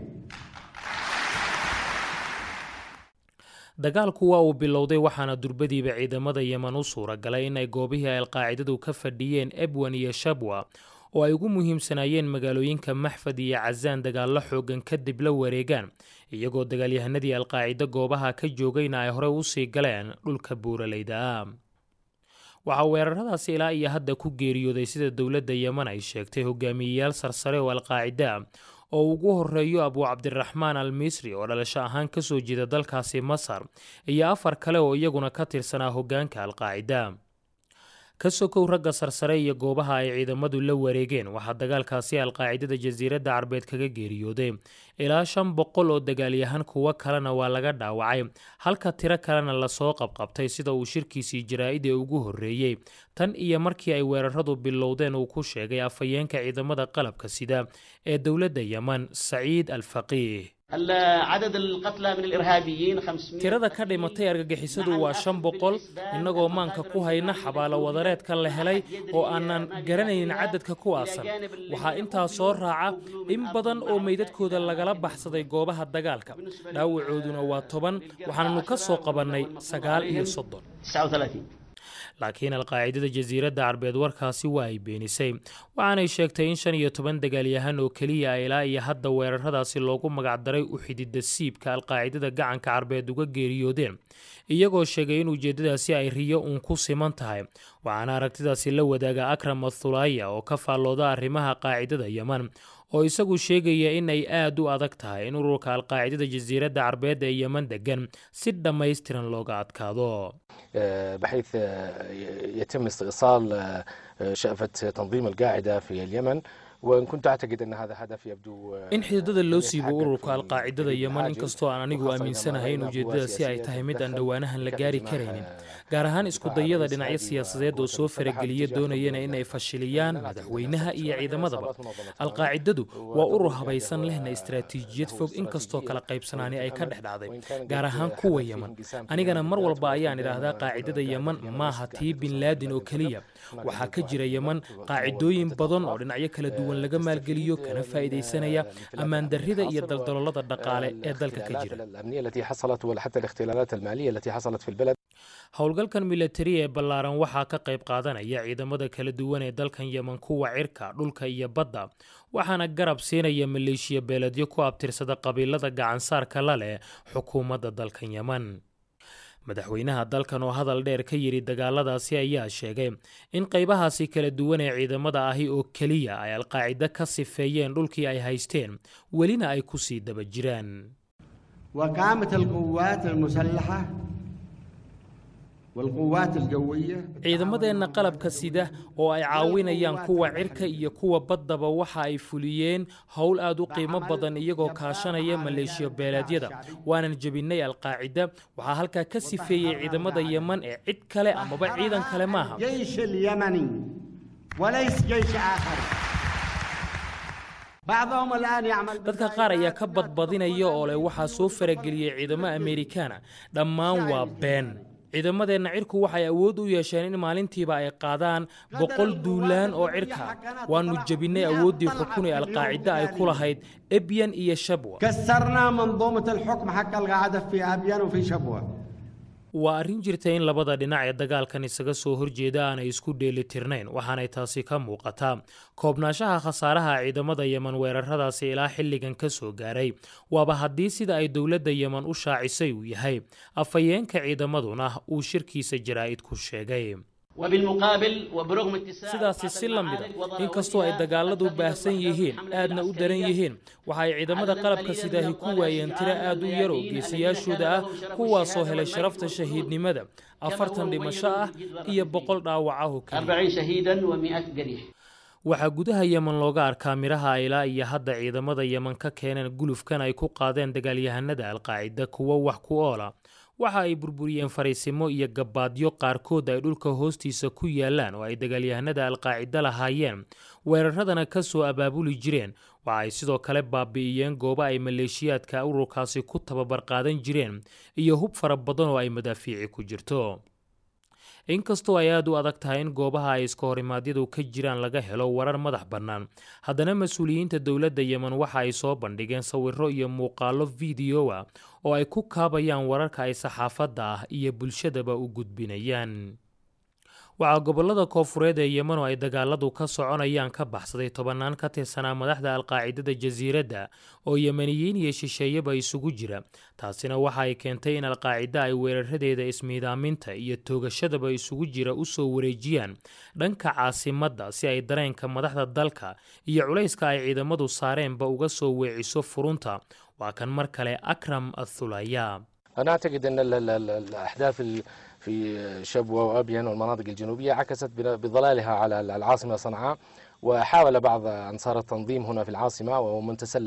dagaalku waa uu bilowday waxaana durbadiiba ciidamada yeman u suura galay inay goobihii ay alqaacidadu ka fadhiyeen ebwan iyo shabwa oo ay ugu muhiimsanaayeen magaalooyinka maxfad iyo casaan dagaallo xoogan kadib la wareegaan iyagoo dagaalyahanadii alqaacida goobaha ka joogayna ay horey u sii galeen dhulka buuraleyda ah. waxaa weeraradaasi ilaa iyo hadda ku geeriyooday sida dowladda yeman ay sheegtay hogaamiyeyaal sarsare oo alqaacida oo ugu horeeyo abu cabdiraxmaan al misri oo dhalasho ahaan ka soo jeeda dalkaasi masar iyo 4 kale oo iyaguna ka tirsanaa hoggaanka alqaacida. ka sokow ragga sarsare iyo goobaha ay ciidamadu la wareegeen waxaa dagaalkaasi alqaacidada jasiiradda carbeed kaga geeriyooday ilaa 500 oo dagaalyahan kuwa kalena waa laga dhaawacay halka tiro kalena lasoo qabqabtay sida uu shirkiisii jaraa'id ee ugu horreeyey tan iyo markii ay weeraradu bilowdeen uu ku sheegay afhayeenka ciidamada qalabka sida ee dowladda yeman saciid al-faqiih. عدد القتلى من الإرهابيين 500. tirada ka dhimatay argagixisadu waa 500 inagoo maanka ku hayna xabaalo wadareedka la helay oo aanan garanaynin cadadka ku aasan waxaa intaa soo raaca in badan oo meydadkooda lagala baxsaday goobaha dagaalka dhaawacooduna waa 10 waxaanu ka soo qabanay 39 laakiin alqaacidada jasiiradda carbeed warkaasi waa ay beenisay waxaanay sheegtay in 15 dagaalyahan oo keliya ilaa iyo hadda weeraradaasi loogu magacdaray u xididda siibka alqaacidada gacanka carbeed uga geeriyoodeen iyagoo sheegay in ujeedadaasi ay riyo uun ku siman tahay waxaana aragtidaasi la wadaaga akram athulaya oo ka faallooda arrimaha qaacidada yeman oo isagu sheegaya in ay aad u adag tahay in ururka alqaacidada jasiiradda carbeed ee yeman degan si dhammaystiran looga adkaado بحيث يتم استئصال شأفة تنظيم القاعدة في اليمن وإن كنت أعتقد أن هذا هدف يبدو in xididada loo siibo ururka alqaacidada yeman inkastoo aan anigu aaminsanahay in ujeedada si ay tahay mid aan dhowaanahan la gaari karaynin gaar ahaan isku dayada dhinacyo siyaasadeed oo soo farageliya doonayana in ay fashiliyaan madaxweynaha iyo ciidamadaba alqaacidadu waa urur habaysan lehna istaraatiijiyad fog inkastoo kala qaybsanaani ay ka dhex dhacday gaar ahaan kuwa yeman anigana mar walba ayaan idhaahdaa qaacidada yeman maaha tii bin laadin oo keliya waxaa ka jira yeman qaacidooyin badan oo dhinacyo kala duwan laga maalgeliyo kana faa'iideysanaya ammaan darrida iyo daldaloolada dhaqaale ee dalka ka jira howlgalkan militari ee ballaaran waxaa ka qayb qaadanaya ciidamada kala duwan ee dalkan yeman kuwa cirka dhulka iyo badda waxaana garab siinaya maleeshiya beeladyo ku abtirsada qabiilada gacansaarka la leh xukuumadda dalkan yeman madaxweynaha dalkan oo hadal dheer ka yiri dagaaladaasi ayaa sheegay in qaybahaasi kala duwan ee ciidamada ahi oo kaliya ay alqaacida ka sifeeyeen dhulkii ay haysteen welina ay ku sii daba jiraan وقامت القوات المسلحة والقوات الجوية ciidamadeenna qalabka sida oo ay caawinayaan kuwa cirka iyo kuwa baddaba waxa ay fuliyeen howl aad u qiimo badan iyagoo kaashanaya maleeshiya beeleedyada waanan jebinay alqaacida waxaa halkaa ka sifeeyey ciidamada yeman ee cid kale amaba ciidan kale maaha جيش اليمني وليس جيش آخر بعضهم الآن يعمل dadka qaar ayaa ka badbadinaya oo leh waxaa soo farageliyey ciidamo Ameerikaana dhammaan waa been ciidamadeenna cirku waxay awood u yeesheen in maalintiiba ay qaadaan 100 duulaan oo cirka waanu jabinay awooddii xukun ee alqaacida ay ku lahayd Ebyan iyo Shabwa كسرنا منظومة الحكم حق القاعدة في أبيان وفي شبوة waa arrin jirta in labada dhinac ee dagaalkan isaga soo horjeeda aanay isku dheelitirnayn waxaanay taasi ka muuqataa koobnaanshaha khasaaraha ciidamada yeman weeraradaasi ilaa xilligan ka soo gaaray waaba haddii sida ay dowladda yeman u shaacisay uu yahay afhayeenka ciidamaduna uu shirkiisa jaraa'id ku sheegay sidaasi si la mida inkastoo ay dagaaladu baahsan yihiin aadna u daran yihiin waxa ay ciidamada qalabka sidaahi ku waayeen tiro aad u yar oo geesiyaashooda ah kuwaasoo helay sharafta shahiidnimada 40 dhimasho ah iyo 100 dhaawac ah oo keliya waxaa gudaha yeman looga arkaa miraha ilaa iyo hadda ciidamada yeman ka keeneen gulufkan ay ku qaadeen dagaalyahanada alqaacida kuwa wax ku oola waxa ay burburiyeen fariisimo iyo gabaadyo qaarkood ay dhulka hoostiisa ku yaalaan oo ay dagaalyahanada alqaacida lahaayeen weeraradana ka soo abaabuli jireen waxa ay sidoo kale baabi'iyeen goobo ay maleeshiyaadka ururkaasi ku tababar qaadan jireen iyo hub fara badan oo ay madaafiici ku jirto inkastoo ay aad u adag tahay in goobaha ay iska horimaadyadu ka jiraan laga helo warar madax bannaan haddana mas-uuliyiinta dowladda yeman waxa ay soo bandhigeen sawirro iyo muuqaallo fiideo ah oo ay ku kaabayaan wararka ay saxaafadda ah iyo bulshadaba u gudbinayaan waxaa gobollada koofureed ee yeman oo ay dagaaladu ka soconayaan ka baxsaday 10 ka tirsanaa madaxda alqaacidada jasiiradda oo yemaniyiin iyo shisheeyaba isugu jira taasina waxa ay keentay in alqaacida ay weeraradeeda ismiidaaminta iyo toogashadaba isugu jira u soo wareejiyaan dhanka caasimadda si ay dareenka madaxda dalka iyo culayska ay ciidamadu saareenba uga soo weeciso furunta waa kan mar kale akram athulaya أنا أعتقد أن الأحداث في شبوة وأبين والمناطق الجنوبية عكست بظلالها على العاصمة صنعاء وحاول بعض أنصار التنظيم هنا في العاصمة ومن تسللوا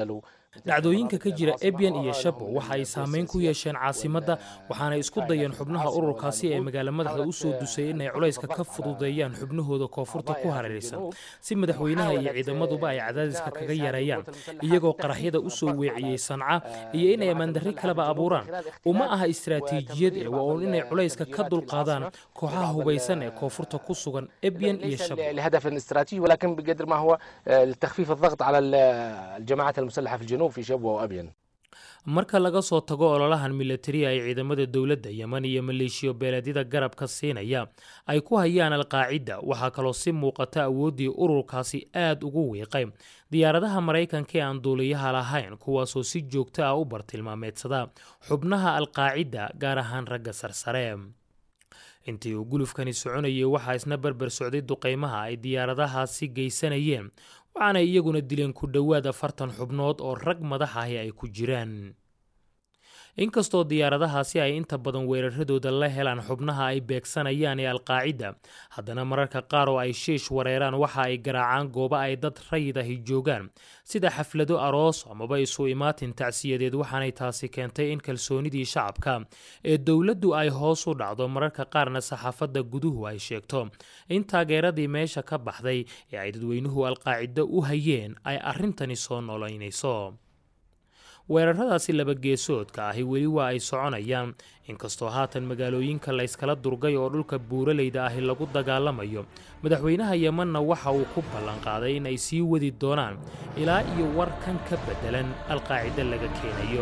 dhacdooyinka ka jira ebyan iyo shabo waxa ay saameyn ku yeesheen caasimadda waxaana isku dayeen xubnaha ururkaasi ee magaalo madaxda u soo dusay inay culayska ka fududeeyaan xubnahooda koonfurta ku hareeraysan si madaxweynaha iyo ciidamaduba ay cadaadiska kaga yareeyaan iyagoo qaraxyada u soo weeciyey sanca iyo inay ammaandarri kaleba abuuraan uma aha istaraatiijiyad ee waa uun inay culayska ka dulqaadaan kooxaha hubaysan ee koonfurta ku sugan ebyan iyo shabo لهدف استراتيجي ولكن بقدر ما هو تخفيف الضغط على الجماعات المسلحة في الجنوب في شبوة وأبين. marka laga soo tago ololahan militari ay ciidamada dowladda Yemen iyo maleeshiyo beeleedyada garabka siinaya ay ku hayaan alqaacida waxa kaloo si muuqata awoodii ururkaasi aad ugu weeqay diyaaradaha Mareykanka ee aan duuliyaha lahayn kuwaasoo si joogto ah u bartilmaameedsada xubnaha alqaacida gaar ahaan ragga sarsare intii uu gulufkani soconayay waxa isna barbar socday duqeymaha ay diyaaradahaasi geysanayeen waxaana iyaguna dileen ku dhowaad 40 xubnood oo rag madax ah ay ku jiraan inkastoo diyaaradahaasi ay inta badan weeraradooda la helaan xubnaha ay beegsanayaan ee alqaacida haddana mararka qaar oo ay sheesh wareeraan waxa ay garaacaan gooba ay dad rayid ahi joogaan sida xaflado aroos amaba isu imaatin tacsiyadeed waxaanay taasi keentay in kalsoonidii shacabka ee dowladdu ay hoos u dhacdo mararka qaarna saxaafadda guduhu ay sheegto in taageeradii meesha ka baxday ee ay dadweynuhu alqaacida u hayeen ay arrintani soo noolaynayso weeraradaasi laba geesoodka ahi weli waa ay soconayaan inkastoo haatan magaalooyinka la iskala durgay oo dhulka buuraleyda ahi lagu dagaalamayo madaxweynaha Yemenna waxa uu ku ballan qaaday in ay sii wadi doonaan ilaa iyo warkan ka bedelan alqaacida laga keenayo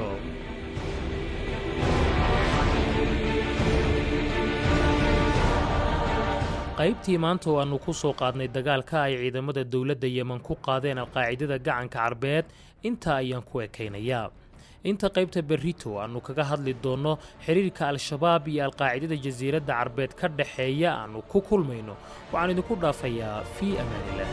qaybtii maanta oo aanu ku soo qaadnay dagaalka ay ciidamada dowladda Yemen ku qaadeen alqaacidada gacanka carbeed inta ayaan ku ekeynayaa inta qaybta berrito aanu kaga hadli doono xiriirka al-shabaab iyo alqaacidada jasiiradda carbeed ka dhaxeeya aanu ku kulmayno waxaan idinku dhaafayaa fii amaanillah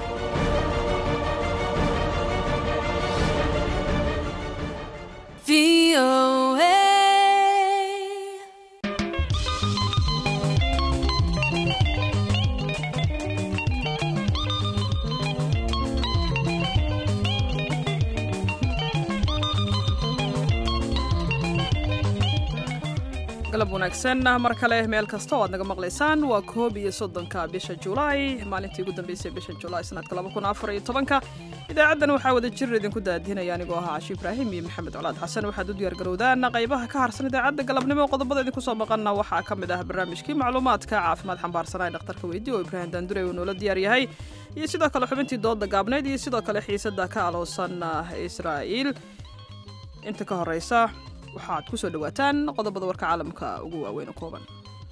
galab wanaagsan mar kale meel kasta oo aad naga maqlaysaan waa 31 bisha Juulaay maalintii ugu dambeysay bisha Juulaay sanadka 2014 idaacadan waxaa wada jir idinku daadinaya anigoo ah Caashi Ibraahim iyo Maxamed Colaad Xasan waxaad u diyaar garowdaan qaybaha ka harsan idaacada galabnimo qodobada idinku soo maqana waxaa kamid ah barnaamijkii macluumaadka caafimaad xambaarsan ee dhakhtarka weydii oo Ibraahim Daandure uu noola diyaar yahay iyo sidoo kale xubintii dooda gaabneed iyo sidoo kale xiisada ka aloosan Israa'iil inta ka horeysa waxaad ku soo dhawaataan qodobada warka caalamka ugu waaweyn oo kooban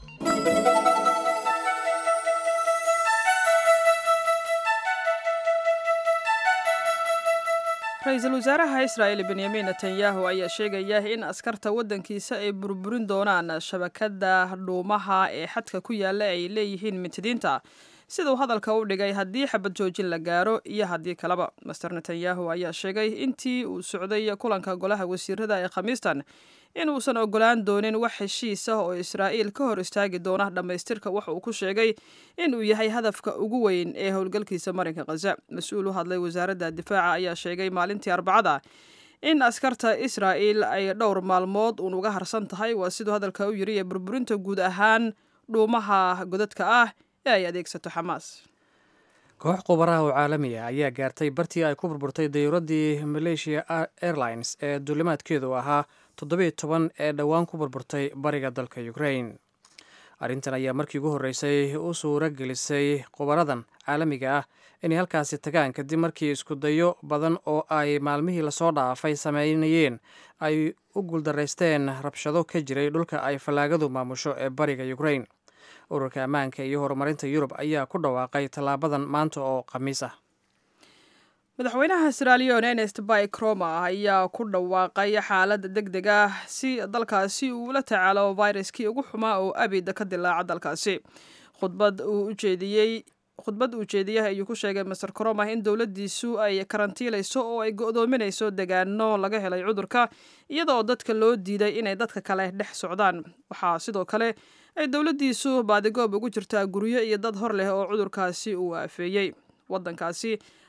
Ra'iisul Wasaaraha Israa'iil Benjamin Netanyahu ayaa sheegaya in askarta wadankiisa ay burburin doonaan shabakada dhuumaha ee xadka ku yaala ay leeyihiin mintidiinta sida uu hadalka u dhigay haddii xabad joojin la gaaro iyo haddii kaleba Mr Netanyahu ayaa sheegay intii uu socday kulanka golaha wasiirada ee Khamiistan in uusan ogolaan doonin wax heshiis ah oo Israa'iil ka hor istaagi doona dhamaystirka wax uu ku sheegay in uu yahay hadafka ugu weyn ee howlgalkiisa Marinka Gaza mas'uul u hadlay wasaaradda difaaca ayaa sheegay maalintii Arbacada in askarta Israa'iil ay dhowr maalmood uga harsan tahay waa sidoo hadalka u yiri burburinta guud ahaan dhuumaha godadka ah ay adeegsato Xamaas koox khubaraha oo caalami ah ayaa gaartay bartii ay ku burburtay dayuuradii Malaysia Airlines ee duulimaadkeedu ahaa 17 ee dhawaan ku burburtay bariga dalka Ukraine arrintan ayaa markii ugu horeysay u suura gelisay khubaradan caalamiga ah inay halkaasi tagaan kadib markii isku dayo badan oo ay maalmihii lasoo dhaafay sameynayeen ay u guuldareysteen rabshado ka jiray dhulka ay falaagadu maamusho ee bariga Ukraine ururka ammaanka iyo horumarinta Yurub ayaa ku dhawaaqay tallaabadan maanta oo Khamiis ah madaxweynaha Sierra Leone Ernest Bai Koroma ayaa ku dhawaaqay xaalad degdeg ah si dalkaasi uu la tacaalo viruskii ugu xumaa oo abid ka dilaaca dalkaasi khudbad uu jeediyay ayuu ku sheegay Mr Koroma in dowladdiisu ay karantiilayso oo ay go'doominayso deegaano laga helay cudurka iyadoo dadka loo diiday inay dadka kale dhex socdaan waxaa sidoo kale ay dowladdiisu baadigoob ugu jirtaa guryo iyo dad hor leh oo cudurkaasi uu aafeeyey wadankaasi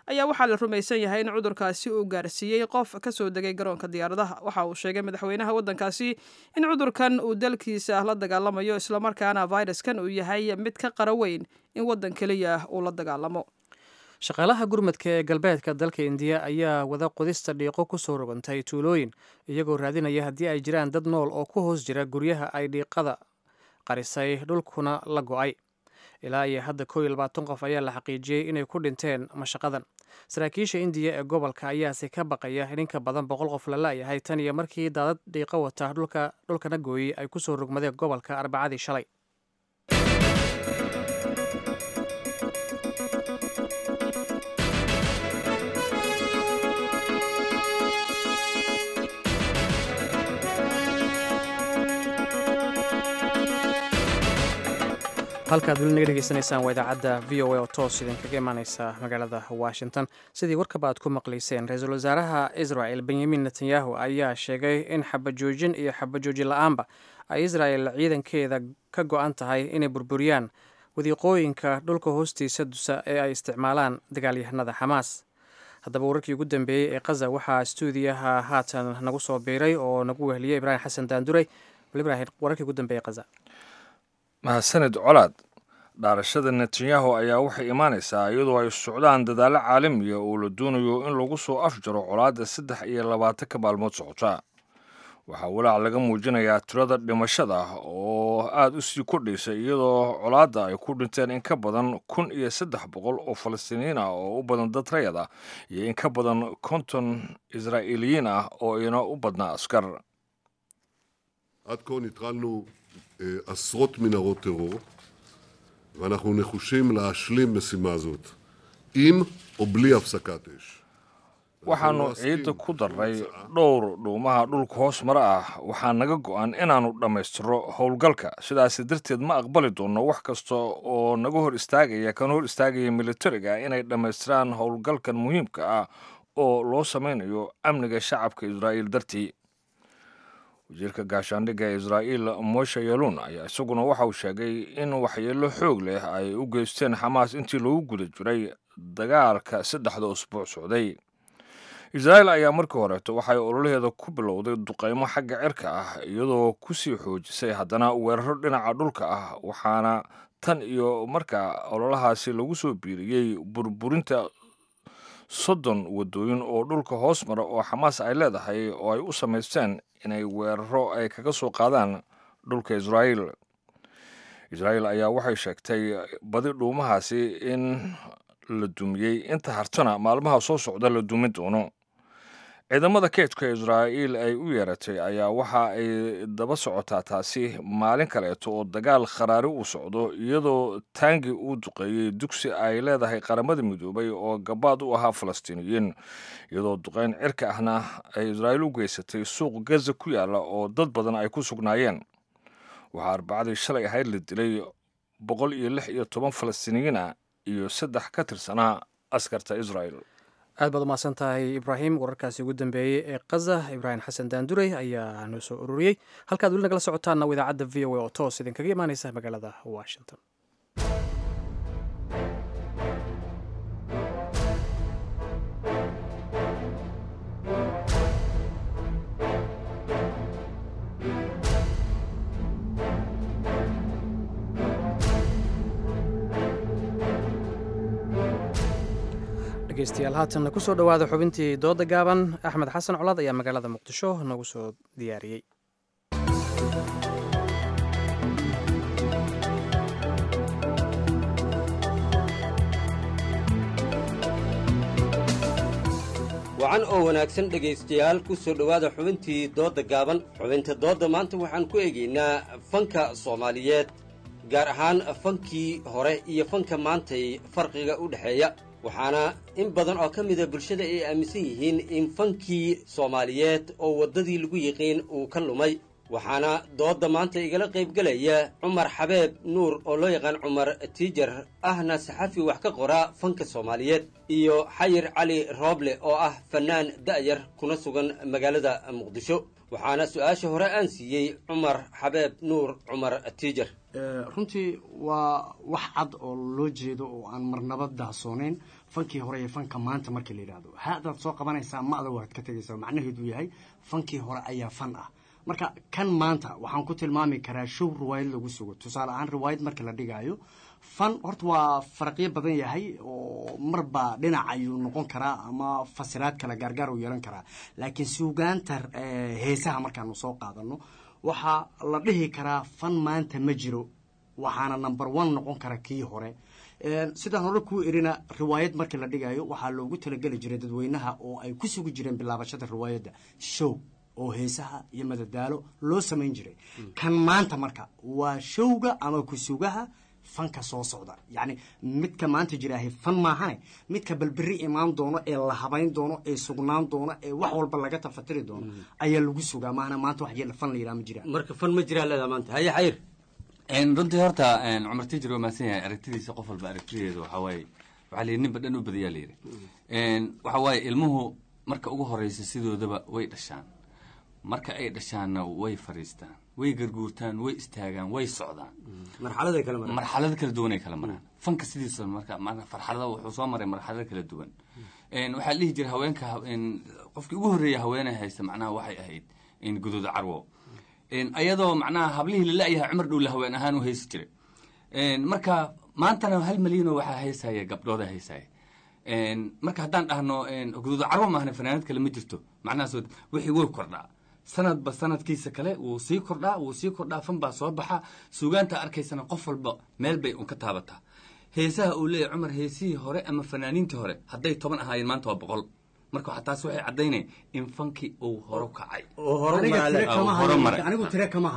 ayaa waxaa la rumaysan yahay in cudurkaasi uu gaarsiiyey qof ka soo degay garoonka diyaaradaha. Waxa uu sheegay madaxweynaha waddankaasi in cudurkan uu dalkiisa la dagaalamayo islamarkaana fayraskan uu yahay mid ka qara weyn in waddan keliya uu la dagaalamo. shaqaalaha gurmadka ee galbeedka dalka indiya ayaa wada qodista dhiiqo ku soo rogantay tuulooyin iyagoo raadinaya haddii ay jiraan dad nool oo ku hoos jira guryaha ay dhiiqada qarisay dhulkuna la go'ay. ilaa iyo hadda 21 qof ayaa la xaqiijiyey inay ku dhinteen mashaqadan. saraakiisha indiya ee gobolka ayaase ka baqaya in ka badan 100 qof la la'yahay tan iyo markii daadad dhiiqo wata dhulkana gooyey ay ku soo rogmadeen gobolka Arbacadii shalay. halkaad weli naga dhegeysanaysaan waa idaacadda v o a oo toos idinkaga imaaneysa magaalada washington. sidii warkaba aad ku maqlayseen ra-iisul wasaaraha israel benyamin netanyahu ayaa sheegay in xabajoojin iyo xabajoojin la-aanba ay israel ciidankeeda ka go-an tahay inay burburiyaan wadiiqooyinka dhulka hoostiisa dusa ee ay isticmaalaan dagaalyahanada xamaas. haddaba wararkii ugu dambeeyey ee kaza waxaa stuudiyaha haatan nagu soo biiray oo nagu weheliyey ibraahim xasan daanduray. ibrahim, wararkii ugu dambeeyey kaza. mahadsanid colaad. dhaarashada netanyahu ayaa waxay imaanaysaa iyadoo ay socdaan dadaallo caalamiya oo la doonayo in lagu soo afjaro colaadda 23 maalmood socota. waxaa walaac laga muujinayaa tirada dhimashada oo aada u sii kordhaysa iyadoo colaadda ay ku dhinteen in ka badan 1,300 oo falastiiniyiin ah oo u badan dad rayad ah iyo in ka badan 50 israa'iiliyiin ah oo ina u badnaa askar. עד כה נטרלנו עשרות מנהרות טרור, ואנחנו נחושים להשלים משימה זאת, עם או בלי הפסקת אש. waxaanu ciidda ku darray dhowr dhuumaha dhulka hoos mara ah. waxaa naga go-an inaannu dhammaystiro howlgalka. sidaas darteed ma aqbali doonno wax kasta oo naga hor istaagaya militariga inay dhammaystiraan howlgalkan muhiimka ah oo loo samaynayo amniga shacabka israa'iil dartii. wasiirka gaashaandhigga ee israa'iil Moshe Yaalon ayaa isaguna waxa uu sheegay in waxyeello xoog leh ay u geysteen xamaas intii lagu guda jiray dagaalka 3 usbuuc socday. israa'iil ayaa markii horeeto waxay ololaheeda ku bilowday duqaymo xagga cirka ah iyadoo ku sii xoojisay haddana weeraro dhinaca dhulka ah, waxaana tan iyo markaa ololahaasi lagu soo biiriyey burburinta 30 wadooyin oo dhulka hoos mara oo xamaas ay leedahay oo ay u samaysteen inay weeraro ay kaga soo qaadaan dhulka israa'iil. israa'iil ayaa waxay sheegtay badi dhuumahaasi in la dumiyey, inta hartana maalmaha soo socda la dumin doono. ciidamada keydka israa'iil ay u yeeratay ayaa waxa ay daba socotaa taasi maalin kaleeto oo dagaal kharaari uu socdo iyadoo taangi uu duqeeyey dugsi ay leedahay qaramada midoobay oo gabaad u ahaa falastiiniyiin, iyadoo duqeyn cirka ahna ay israa'iil u geysatay suuq gaza ku yaala oo dad badan ay ku sugnaayeen. waxaa Arbacadii shalay ahayd la dilay 116 falastiiniyiin ah iyo 3 ka tirsanaa askarta israa'iil. aad baad umahadsan tahay ibraahim. wararkaasi ugu dambeeyey ee kaza ibraahim xasan daanduray ayaa noo soo ururiyey. halkaad weli nagala socotaanna waa idaacadda v o a oo toos idinkaga imaaneysa magaalada washington. dhegeystayaal haatanna ku soo dhowaada xubintii dooda gaaban. axmed xasan colaad ayaa magaalada muqdisho noogu soo diyaariyey. wacan oo wanaagsan dhegaystayaal ku soo dhowaada xubintii dooda gaaban. xubinta dooda maanta waxaan ku eegaynaa fanka soomaaliyeed, gaar ahaan fankii hore iyo fanka maantay farqiga u dhexeeya. waxaana in badan oo ka mida bulshada ay aaminsan yihiin in fankii soomaaliyeed oo waddadii lagu yiqiin uu ka lumay. waxaana doodda maanta igala qaybgelaya cumar xabeeb nuur oo loo yaqaan cumar tiijar, ahna saxafi wax ka qora fanka soomaaliyeed, iyo xayir cali rooble oo ah fannaan da'yar kuna sugan magaalada muqdisho. waxaana su-aasha hore aan siiyey cumar xabeeb nuur cumar tiijar. runtii waa wax cad oo loo jeedo oo aan marnaba daahsoonayn. fankii hore iyo fanka maanta markii la yidhaahdo haadaad soo qabanaysaa ma'da waad ka tegaysaa macnaheedu yahay fankii hore ayaa fan ah marka kan maanta waxaan ku tilmaami karaa show riwaayad lagu sugo tusaale ahaan riwaayad marka la dhigaayo fan horta waa farqiyo badan yahay oo marba dhinac ayuu noqon karaa ama fasiraad kala gaargaar uu yeelan karaa laakiin suugaanta heesaha markaanu soo qaadano waxaa la dhihi karaa fan maanta ma jiro waxaana number 1 noqon kara kii hore sidaan hore ku irina riwaayad markii la dhigayo waxaa loogu talagali jiray dadweynaha oo ay ku sugi jireen bilaabashada riwaayadda show oo heesaha iyo madadaalo loo samayn jiray kan maanta marka waa showga ama kusugaha fanka soo socda yacni midka maanta jiraahay fan maahane midka balberi imaan doono ee la habayn doono ee sugnaan doono ee wax walba laga tafatiri doono ayaa lagu sugaa maahana maanta wax jeel fan la yidhaha ma jiraan marka fan ma jiraa leedaha maanta haye xayir runtii horta cumar tijir waa mahadsan yahay aragtidiisa qof walba aragtideeda waxaa waaye waxaa la yidhi ninba dhan u badayaa la yidhi waxaa waaye ilmuhu marka ugu horeysa sidoodaba way dhashaan marka ay dhashaanna way fariistaan way garguurtaan way istaagaan way socdaan marxalado kala duwan ay kala maraan fanka sidiisa marka farxalada wuxuu soo maray marxalado kala duwan waxaa la dhihi jiray haweenka qofkii ugu horreeya haweeney haysta macnaha waxay ahayd guduuda carwo ayadoo macnaha hablihii la la'yahay cumar dhow la haween ahaan u haysi jiray marka maantana 1 milyan oo waxaa haysaya gabdhooda haysaya marka haddaan dhahno guduuda carwo maahna fanaanad kale ma jirto macnahaas wixii way kordhaa sanadba sanadkiisa kale wuu sii kordhaa fan baa soo baxa suugaanta arkaysana qof walba meel bay un ka taabataa heesaha uu leeyahay cumar heesihii hore ama fanaaniintii hore hadday 10 ahaayeen maanta waa 100 marka waxaa taas waxay caddaynaya in fankii uu horo kacay anigu tire kama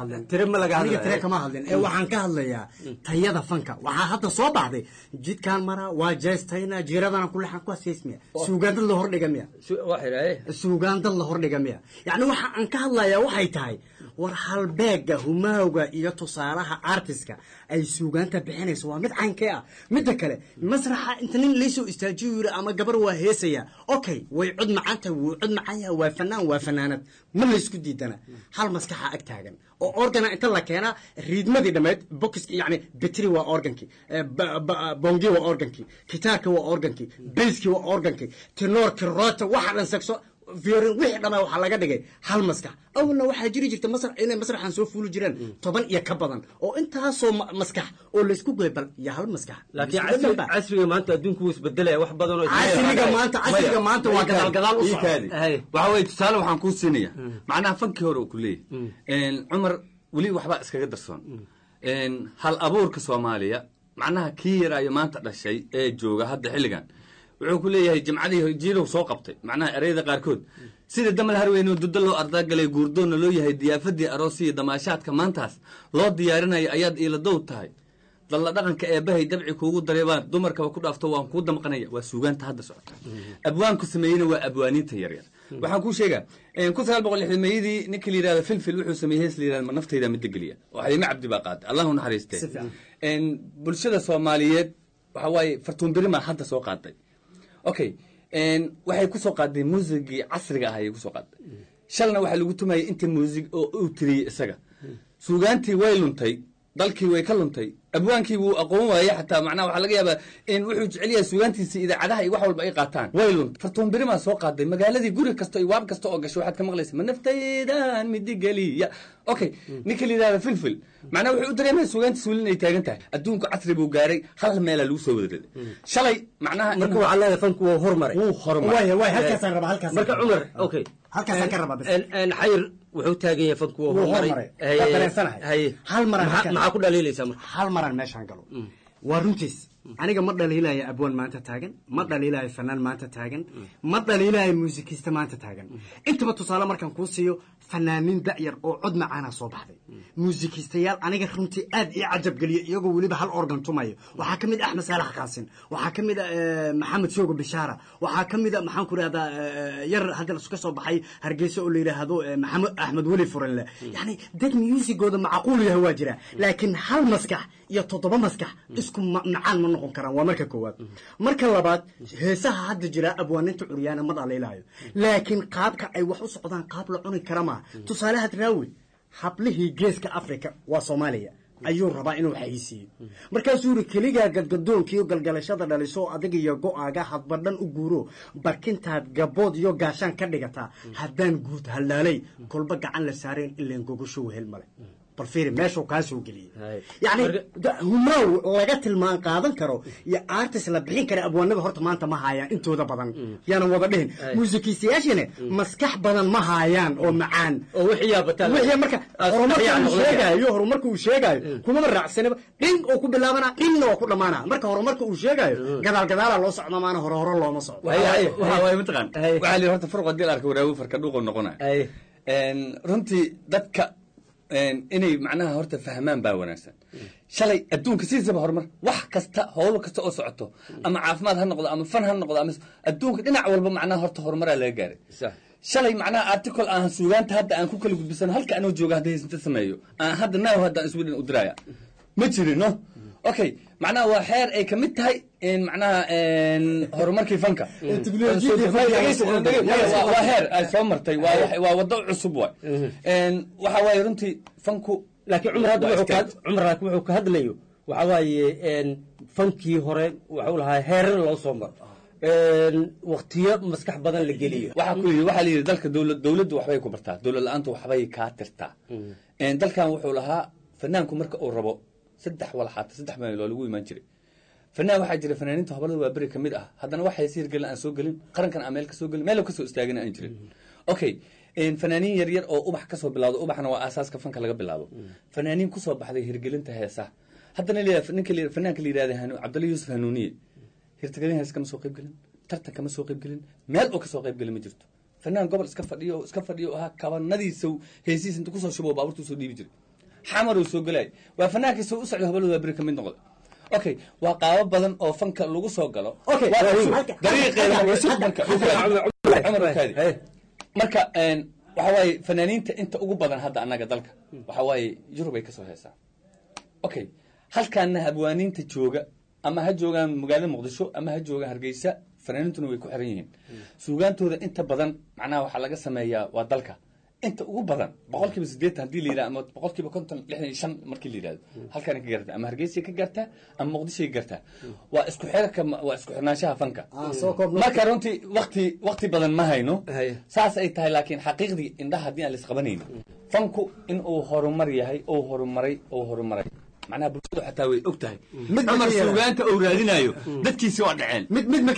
hadlin ee waxaan ka hadlayaa tayada fanka waxaa hadda soo baxday jidkaan maraa waa jeestayna jiradana kuleexan ku aseysmiya suugaan dad la hordhiga miya suugaan dad la hordhiga miya yacni waxa aan ka hadlayaa waxay tahay war halbeega humaawga iyo tusaalaha artiska ay suugaanta bixinayso waa mid caankee ah midda kale masraxa inta nin laysoo istaajiyo yiri ama gabar waa heesaya okay way cod macaanta wuu cod macaya waa fanaan waa fanaanad ma la isku diidana hal maskaxa ag taagan oo organa inta la keena riidmadii dhameed box yani battery waa organki bongi waa organki gitaarka waa organki basski waa organki tenorka rota waxa dhan sagso fiirin wixii dhamaa waxaa laga dhigay hal maskax awalna waxaa jiri jirta masrax inay masraxan soo fuuli jireen 10 iyo ka badan oo intaasoo maskax oo la isku goybal iyo hal maskax laakiin casriga maanta adduunku wuu isbedelaya wax badan oo casriga maanta waa gadaal u socda waxa way tusaale waxaan kuu siinaya macnaha fankii hore uu ku leeyahay cumar weli waxba iskaga darsoon hal abuurka Soomaaliya macnaha kii yaraayo maanta dhashay ee jooga hadda xilligan wuxuu ku leeyahay jimcadii jiilow soo qabtay macnaha ereyada qaarkood sida damal harweyno dudda loo ardaa galay guurdoona loo yahay diyaafadii aroosiyo damaashaadka maantaas loo diyaarinayo ayaad iila dow tahay dalla dhaqanka eebahay dabci kuugu dareebaan dumarkaba ku dhaafto waan kuu damqanaya waa suugaanta hadda socota abwaanku sameeyeyna waa abwaaniinta yaryar waxaan kuu sheegaa 1960 meeyadii ninka la yidhahdo filfil wuxuu sameeyey hees la yidhahdo ma naftayda midda geliya oo xaliime cabdi baa qaaday allahu naxariistee bulshada Soomaaliyeed waxa waaye fartuun birima hadda soo qaaday okay waxay ku soo qaaday muusigii casriga ah ayay ku soo qaaday shalna waxa lagu tumayay inta muusig oo uu tiriyay isaga suugaantii way luntay dalkii way ka luntay abwaankii wuu aqoon waayay xataa macnaha waxa laga yaabaa in wuxuu jecel yahay suugaantiisa idaacadaha iyo wax walba ay qaataan way luntay fartuun birima soo qaaday magaaladii guri kasta iyo waab kasta oo gasho waxaad ka maqlaysaa ma naftaydan midigaliya okay ninka la yidhahdo filfil macnaha wuxuu u dareemay suugaantiisa weli inay taagan tahay adduunku casri buu gaaray hal meela lagu soo wadaday shalay macnaha marka waxaa leedahay fanku wuu hormaray way halkaasaan rabaa halkaas marka cumar okay halkaasaan ka rabaa xayir wuxuu taagan yahay fanku wuu hormaray hal mar maxaa ku dhaliilaysaa marka hal maraan meeshaan galo waa runtiis aniga ma dhaliilaya abwaan maanta taagan ma dhaliilaya fanaan maanta taagan ma dhaliilaya muusikista maanta taagan intaba tusaale markaan kuu siiyo fanaaniin da'yar oo cod macaana soo baxday muusikistayaal aniga runtii aad ii cajab geliya iyagoo weliba hal organ tumayo waxaa ka mid ah axmed saalax qaasin waxaa ka mid ah maxamed shoogo bishaara waxaa ka mid ah maxaan ku rahdaa yar hadda ka soo baxay hargeysa oo la yidhaahdo maxamed axmed weli furanle yani dad muusigooda macquul yahay waa jira laakiin hal maskax iyo 7 maskax isku macaan ma noqon karaan waa marka koowaad marka labaad heesaha hadda jira abwaaninta curyaana ma dhaliilaayo laakiin qaabka ay wax u socdaan qaab la cuni kara ma tusaale had raawi hablihii geeska Afrika waa Soomaaliya ayuu rabaa inuu xayisiiyo markaasuu yiri keligaa gadgadoonkiiyo galgalashada dhaliso adiga iyo go-aaga hadbadhan u guuro barkintaad gabood iyo gaashaan ka dhigataa haddaan guud halaalay kolba gacan la saareen ileen gogosho wehel male balfiiri meeshuu kaa soo geliyey yacni humaaw laga tilmaan qaadan karo iyo artist la bixin kara abwaanada horta maanta ma haayaan intooda badan yaanan wada dhihin muusikiisayaashina maskax badan ma haayaan oo macaan oo wixii marka horumarka uu sheegayo kumama raacsanaba dhin oo ku bilaabana dhinna waa ku dhammaana marka horumarka uu sheegayo gadaal loo socda maana hore looma socdo waxa mataqaan waxaa la horta farqo dil arka waraagu farka dhuuqo noqonaya runtii dadka inay macnaha horta fahmaan baa wanaagsan shalay adduunka sidiisaba horumar wax kasta howlo kasta oo socoto ama caafimaad ha noqdo ama fan ha noqdo ama adduunka dhinac walba macnaha horta horumaraa laga gaaray shalay macnaha article aan suugaanta hadda aan ku kala gudbisano halka anoo jooga hadda haysinta sameeyo aan hadda naaw hadda aan iswidin u diraya ma jirin no okay macnaha waa xeer ay ka mid tahay macnaha horumarkii fanka waa heer ay soo martay waa wado cusub waay waxa waaye runtii fanku laakiin cumar wuxuu ka hadlayo waxa waaye fankii hore wuxuu lahaa heerar loo soo maro waqtiyo maskax badan la geliyo waxaa la yidhi dalka dowladdu waxbay ku bartaa dowlad la-aantu waxbay kaa tirtaa dalkan wuxuu lahaa fanaanku marka uu rabo 3 walxaata 3 meel lagu imaan jiray fanaan waxaa jira fanaaniinta habalada waa beri kamid ah haddana waxay siir gelin aan soo gelin qarankan aan meel ka soo gelin meel ka soo istaagin aan jirin okay fanaaniin yar yar oo ubax ka soo bilaawdo ubaxna waa aasaaska fanka laga bilaabo fanaaniin ku soo baxday hirgelinta heesaha haddana ninka fanaanka la yiraahdo Cabdulla Yuusuf Hanuuniye hirgelin hees kama soo qayb gelin tartan kama soo qayb gelin meel oo ka soo qayb gelin ma jirto fanaan gobol iska fadhiyo aha kabanadiisa heesiis inta ku soo shubo baaburtu soo dhiibi jiray xamar uu soo galay waa fanaanka soo u socdo habalada waa beri kamid noqday okay waa qaabo badan oo fanka lagu soo galo marka waxa waaye fanaaniinta inta ugu badan hadda annaga dalka waxa waaye Yurub ay ka soo heesaa okay halkaana abwaaniinta jooga ama ha joogaan magaalada Muqdisho ama ha joogaan Hargeysa fanaaniintuna way ku xiran yihiin suugaantooda inta badan macnaha waxa laga sameeyaa waa dalka inta ugu badan 80% hadii la yiraahdo ama 65 markii la yiraahdo halkan ka gaarta ama Hargeysa ka gaarta ama Muqdisho ka gaarta waa isku xirka waa isku xirnaanshaha fanka marka runtii waqti badan ma hayno saas ay tahay laakiin xaqiiqdii indhaha hadii aan la isqabanayno fanku in uu horumar yahay oo horumaray macnaha bulshadu xataa way og tahay Umar suugaanta uu raadinayo dadkiisa waa dhaceen mid ma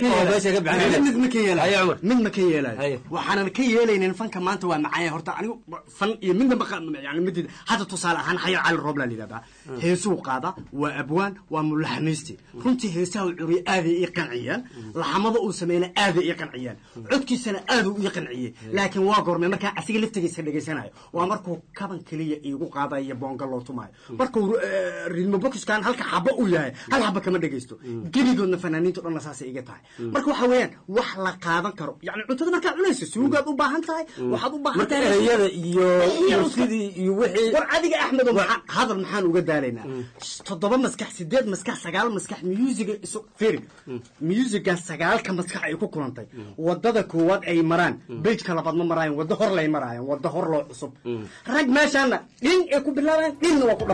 ka yeelay waxaan ka yeelaynin fanka maanta waa macaan horta anigu fan iyo midna yani mid hada tusaale ahaan xayir cali roob la yiraahdaa heesuu qaada waa abwaan waa mulaxamiisti runtii heesaha curi aad ay qanciyaan laxamada uu sameeyay aad ay qanciyaan codkiisana aad uu qanciyay laakiin waa goormay marka asiga laftigiisa dhageysanayo waa markuu kaban kaliya igu qaadayo boonga loo tumaayo markuu ridmo boxkan halka xabo u yahay hal xabo kama dhageysto gebigoodna fanaaniintu dhan saasay iga tahay marka waxa weeyaan wax la qaadan karo yani cuntada marka cunayso suugaad u baahan tahay waxaad u baahan tahay erayada iyo sidii iyo wixii war adiga Axmed hadal maxaan uga daalaynaa 7 maskax 8 maskax 9 maskax music isu fiirig music 9 ka maskax ay ku kulantay wadada koowaad ay maraan page kala baad ma marayaan wada hor lay marayaan wada hor loo cusub rag meeshana dhin ay ku bilaabaan dhinna waa ku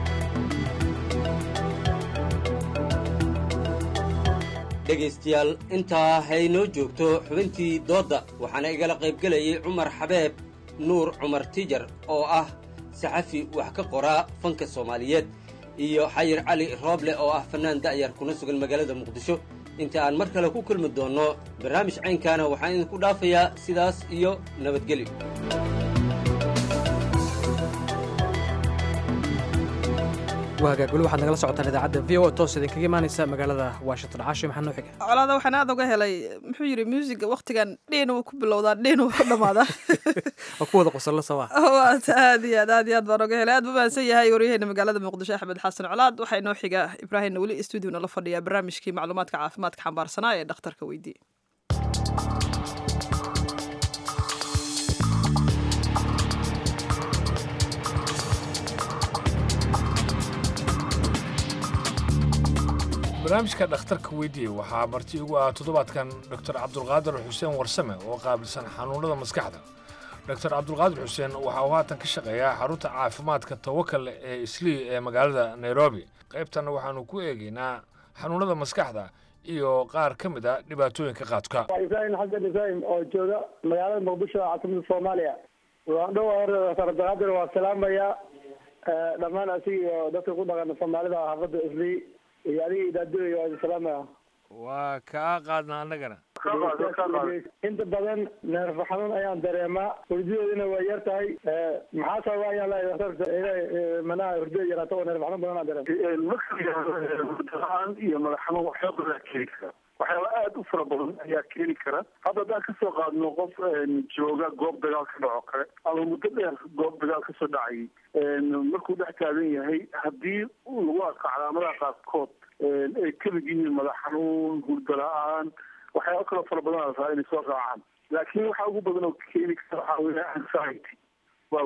dhegaystayaal intaa haynoo joogto xubintii doodda waxaana igala qaybgelayay Cumar Xabeeb Nuur Cumar Tijar oo ah saxafi wax ka qoraa fanka Soomaaliyeed iyo Xayir Cali Rooble oo ah fanaan da'yar kuna sugan magaalada Muqdisho inta aan mar kale ku kulmi doono barnaamij caynkaana waxaan idinku dhaafayaa sidaas iyo nabadgelyo وهاجا waxaad nagala socotaan idaacadda VO toos idinkaga imaanaysa magaalada Washington Caashi maxaa noo xiga colaada waxaan aad uga helay muxuu yiri music waqtigan dheenu ku bilowdaa dheenu ku dhamaada oo ku wada qosol sawa waa aad baan uga helay aad baan san yahay wariyayna magaalada Muqdisho Axmed Xasan Colaad waxa inoo xiga Ibrahim wali studio la fadhiya barnaamijkii macluumaadka caafimaadka xambaarsanaa ee dhakhtarka weydii barnaamijka dhakhtarka weydiiyey waxaa marti ugu ah toddobaadkan Dr. Cabdulqaadir Xuseen Warsame oo qaabilsan xanuunada maskaxda dr cabdulqaadir xuseen waxa uu haatan ka shaqeeyaa xarunta caafimaadka tawakal ee islii ee magaalada nairobi qaybtanna waxaanu ku eegaynaa xanuunada maskaxda iyo qaar ka mid a dhibaatooyinka qaadka ibrahim xasan ibrahim oo jooga magaalada muqdisho caasimada soomaaliya waan dhowr sarabaqaadir waa salaamaya dhammaan asiga iyo dadka ku dhaqan soomaalida xaafadda islii iyo adiga idaadooy waa salaamaya waa kaa qaadna annagana inta badan neerf xanuun ayaan dareemaa hurdadeedina waa yar tahay maxaa sababa ayaan leeyahay manaha hurdada yaraato oo neerf xanuun badan aan dareema hurdalaan iyo madax xanuun waxyaaba badan keeni kara waxyaaba aada u fara badan ayaa keeni kara hadda haddaan kasoo qaadno qof jooga goob dagaal ka dhaco kale ama muddo dheer goob dagaal kasoo dhacayay markuu dhex taagan yahay haddii lagu arko calaamadaha qaarkood ay kamid yihiin madax xanuun hurda la-aan waxyaaba kaloo fara badan aa rabaa inay soo raacaan laakiin waxa ugu badan oo keeni kara waxaa weya anxiety waa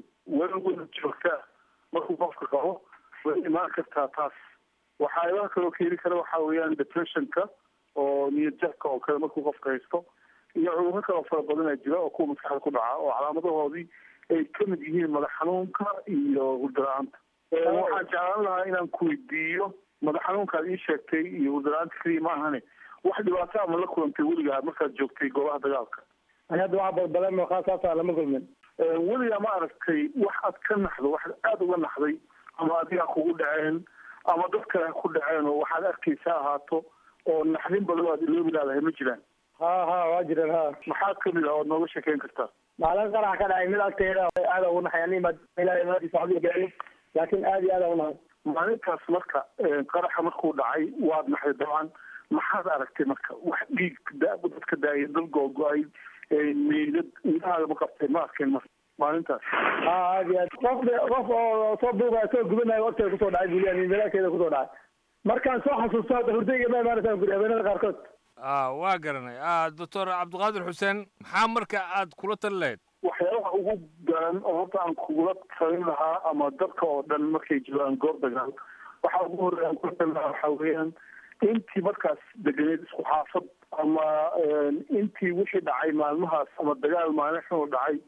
welwel joogtaa markuu qofka qabo way imaan kartaa taas waxyaabaha kaloo keeni kara waxaa weeyaan depressionka oo niyadjabka oo kale markuu qofka haysto iyo cudurro kaloo fara badanaa jira oo kuwa maskaxda ku dhaca oo calaamadahoodii ay kamid yihiin madax xanuunka iyo hurda la-aanta waxaan jeclaan lahaa inaan kuweydiiyo madax xanuunkaad ii sheegtay iyo hurda la-aanta keliya ma ahane wax dhibaato ama la kulantay weligaa markaad joogtay goobaha dagaalka hadda waxa balbalemo khaasaasa lama kulmin weligaa ma aragtay wax aad ka naxdo waxaad aada uga naxday ama adiga kugu dhaceen ama dad kale ha ku dhaceen oo waxaad arkaysa ahaato oo naxdin badan oo aad iloobi laadahay ma jiraan ha waa jiraan ha maxaa kamid ah ood nooga sheekeyn kartaa maalin qarax ka dhacay mid agteeda aada ugu naxay ani ilaahay laakiin aada iyo aada ugu naxay maalintaas marka qaraxa markuu dhacay waad naxday dabcan maxaad aragtay marka wax dhiig dadka daaya dal googo-ay meydad indhahaaga ma qabtay ma arkeen marka maalintaas aad iyo aad qof oo soo buuqaya soo gubanayo waqtiga kusoo dhacay buliya meelakeeda kusoo dhacay markaan soo xasuusto hadda hurdayga ma imaanaysaa guri habeenada qaarkood waa garanay doctor cabdiqaadir xuseen maxaa marka aad kula tali lahayd waxyaabaha ugu daran oo horta aan kugula talin lahaa ama dadka oo dhan markay joogaan goob dagaal waxaa ugu horreya aan kula talin lahaa waxaa weeyaan intii markaas deganeed isku xaafad ama intii wixii dhacay maalmahaas ama dagaal maalin xun oo dhacay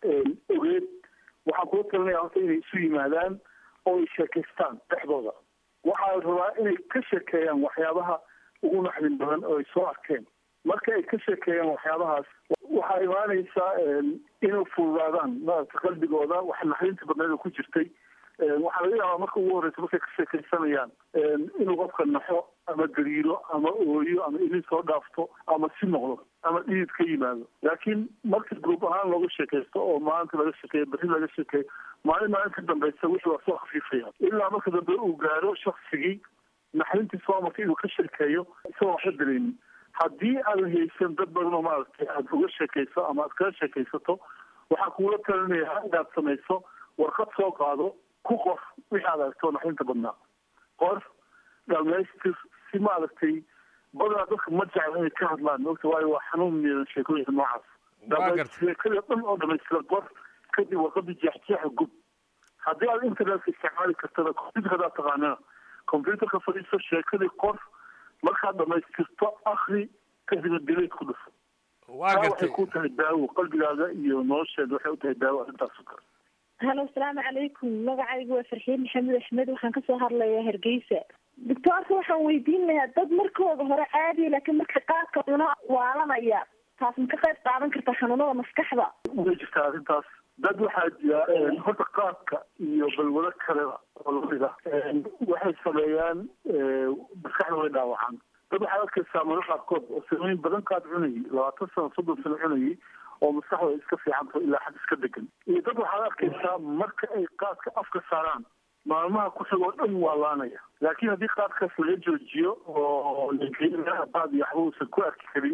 ogeed waxaan kula talinaya horta inay isu yimaadaan oo ay sheekaystaan dhexdooda waxaa rabaa inay ka sheekeeyaan waxyaabaha ugu naxdin badan oo ay soo arkeen marka ay ka sheekeeyaan waxyaabahaas waxaa imaanaysaa inay fududaadaan maaragta qalbigooda wax naxdinta badneed oo ku jirtay waxaa laga yaabaa marka ugu horreysa markay ka sheekaysanayaan inuu qofka naxo ama gariiro ama ooyo ama ilin soo dhaafto ama si noqdo ama dhidid ka yimaado laakiin marka gruub ahaan looga sheekaysto oo maanta laga sheekeeyo berri laga sheekeeyo maalin ka dambeysa wixii waa soo khafiifaya ilaa marka dambe uu gaaro shaksigii naxdintii soo martay inuu ka sheekeeyo isagoo waxba dareemin haddii aadan haysan dad badan oo maaragtay aada uga sheekayso ama aad kaga sheekaysato waxaa kugula talinayaa inaad samayso warqad soo qaado ku qof wixii aad aragto naxdinta badnaa qor dhamaystir si maaragtay badanaa dadka ma jecla inay ka hadlaan mogta waayo waa xanuun midan sheekooyinka noocaas sheekada dhan oo dhamaystira qor kadib warqadii jeexjeexa gub haddii aad internetka isticmaali kartana computerka hadaad taqaanana computerka fadhiiso sheekadii qor markaad dhamaystirto akri kadibna dileed ku dhufo waxay ku tahay daawo qalbigaaga iyo nolosheeda waxay u tahay daawo arrintaas o kale halo asalaamu calaykum magacaygu waa farxiin maxamed axmed waxaan kasoo hadlayaa hargeysa doctoorka waxaan weydiin lahaa dad markooda hore caadiya laakiin marka qaadka cuno waalanaya taas ma ka qayb qaadan karta xanuunada maskaxda way jirtaa arrintaas dad waxaa jira horta qaadka iyo balwado kaleba oo lamida waxay sameeyaan maskaxda way dhaawacaan dad waxaad arkaysaa maro qaarkood oo samooyin badan qaad cunayay 20 sano 30 sano cunayay oo maskaxda iska fiicanto ilaa xad iska degan iyo dad waxaad arkaysaa marka ay qaadka afka saaraan maalmaha ku xigoo dhan waa laanaya laakiin haddii qaadkaas laga joojiyo oo lageeyaa qaad iyo waxba uusan ku arki karin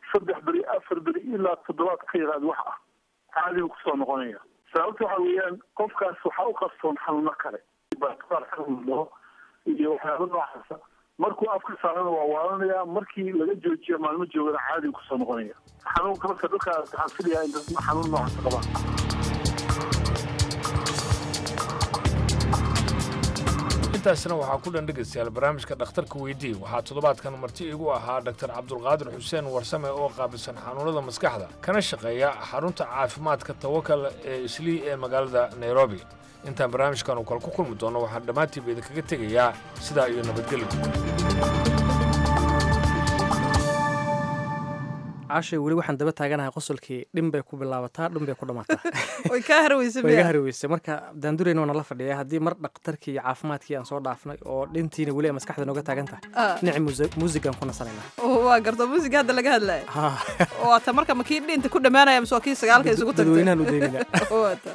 3 beri 4 beri ilaa 7 ka yaraad wax ah caadigu kusoo noqonaya sababta waxa weeyaan qofkaas waxaa u qarsoon xanuuno kale xanuuno iyo waxyaaba noocaasa markuu afka saarana waa waalanaya markii laga joojiyo maalmo joogana caadigu kusoo noqonaya xanuunka marka dadka waxaan filayaa in dad xanuun noocaasa qabaan intaasna waxaa ku dhan dhegaystayaal barnaamijka dhakhtarka weydii waxaa toddobaadkan marti igu ahaa dr cabdulqaadir xuseen warsame oo qaabilsan xanuunada maskaxda kana shaqeeya xarunta caafimaadka tawakal ee islii ee magaalada nairobi intaan barnaamijkan uu kale ku kulmi doono waxaan dhammaantiiba idinkaga tegayaa sidaa iyo nabadgelyo caashay weli waxaan daba taaganahay qosolkii dhin bay ku bilaabataa dhin bay ku dhamaataa way ka harweysay way ka harweysay marka daandureyna waa nala fadhiya haddii mar dhakhtarkii iyo caafimaadkii aan soo dhaafnay oo dhintiina weli ay maskaxda nooga taagan tahay dhinaci muusigaan ku nasanaynaa waa garta muusiga hadda laga hadlaya waata marka ma kii dhinta ku dhammaanaya mise waa kii sagaalka isugu tagtay dadweynahan u daynina waata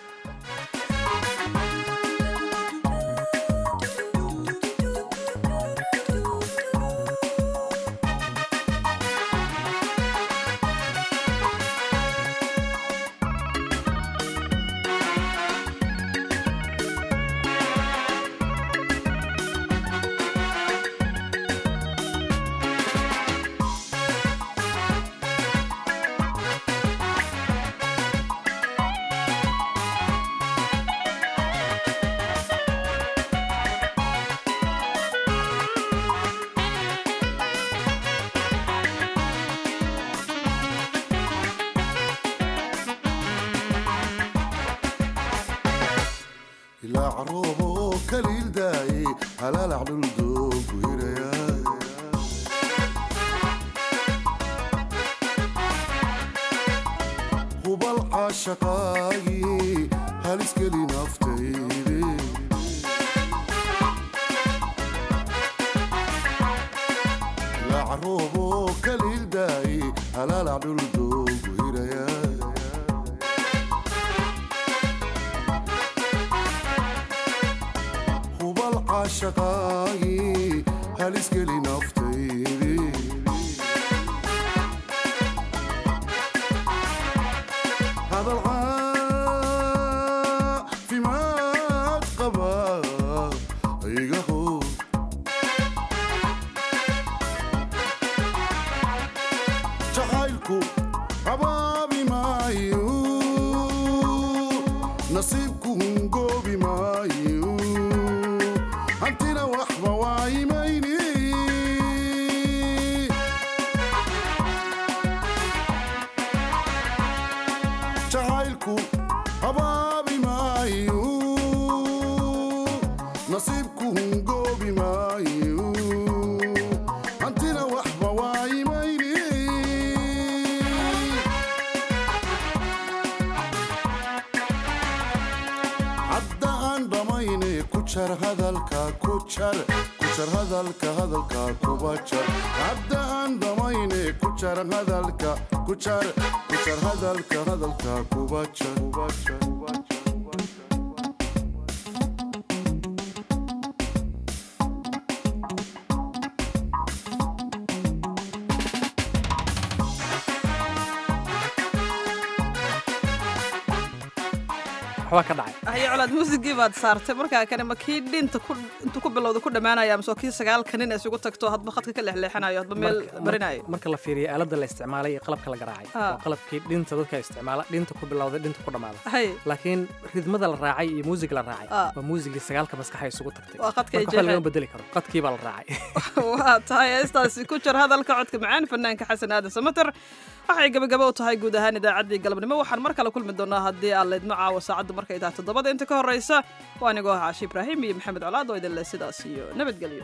waxba ka dhacay ayo colaad muusigii baad saartay markaa kane ma kii dhinta intuu ku bilowda ku dhammaanaya mise kii sagaalka nin isugu tagto hadba khadka ka leexleexanayo hadba meel marinayo marka la fiiriyo aaladda la isticmaalay iyo qalabka la garaacay waa qalabkii dhinta dadka isticmaala dhinta ku bilowday dhinta ku dhammaada laakiin ridmada la raacay iyo muusiga la raacay waa muusigii sagaalka maskaxa isugu tagtay waa qadka jeexay lagama bedeli karo qadkii baa la raacay waa tahay heestaasi ku jir hadalka codka macaan fanaanka xasan aadan samater waxay gabagaba u tahay guud ahaan idaacaddii galabnimo waxaan mar kale kulmi doonaa haddii aan leydmo caawa saacaddu markay tahay 7 inta ka horreysa waa anigoo ah Caashi Ibraahim iyo Maxamed Colaad oo idin leh sidaas iyo nabadgelyo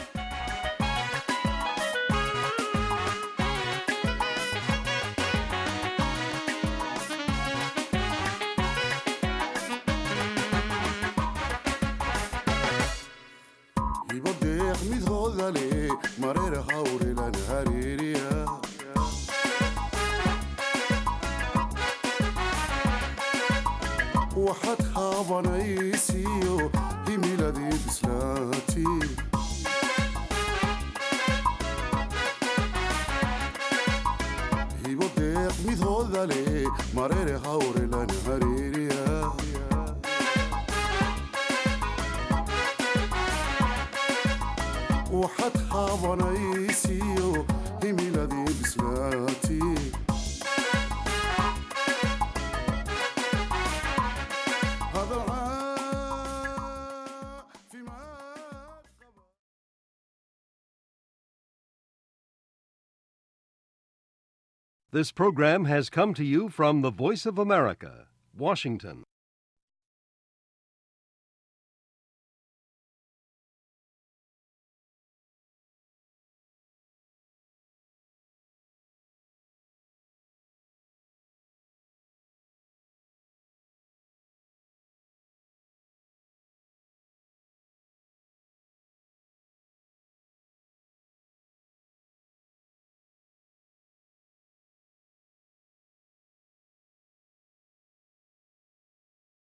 waxaad haabanaysiyo himiladii bislaati hibo deeq midhooda leh mareere hawrelan hareeriya waxaad haabanaysiyo himiladii bislaati هذا العام في This program has come to you from the Voice of America, Washington.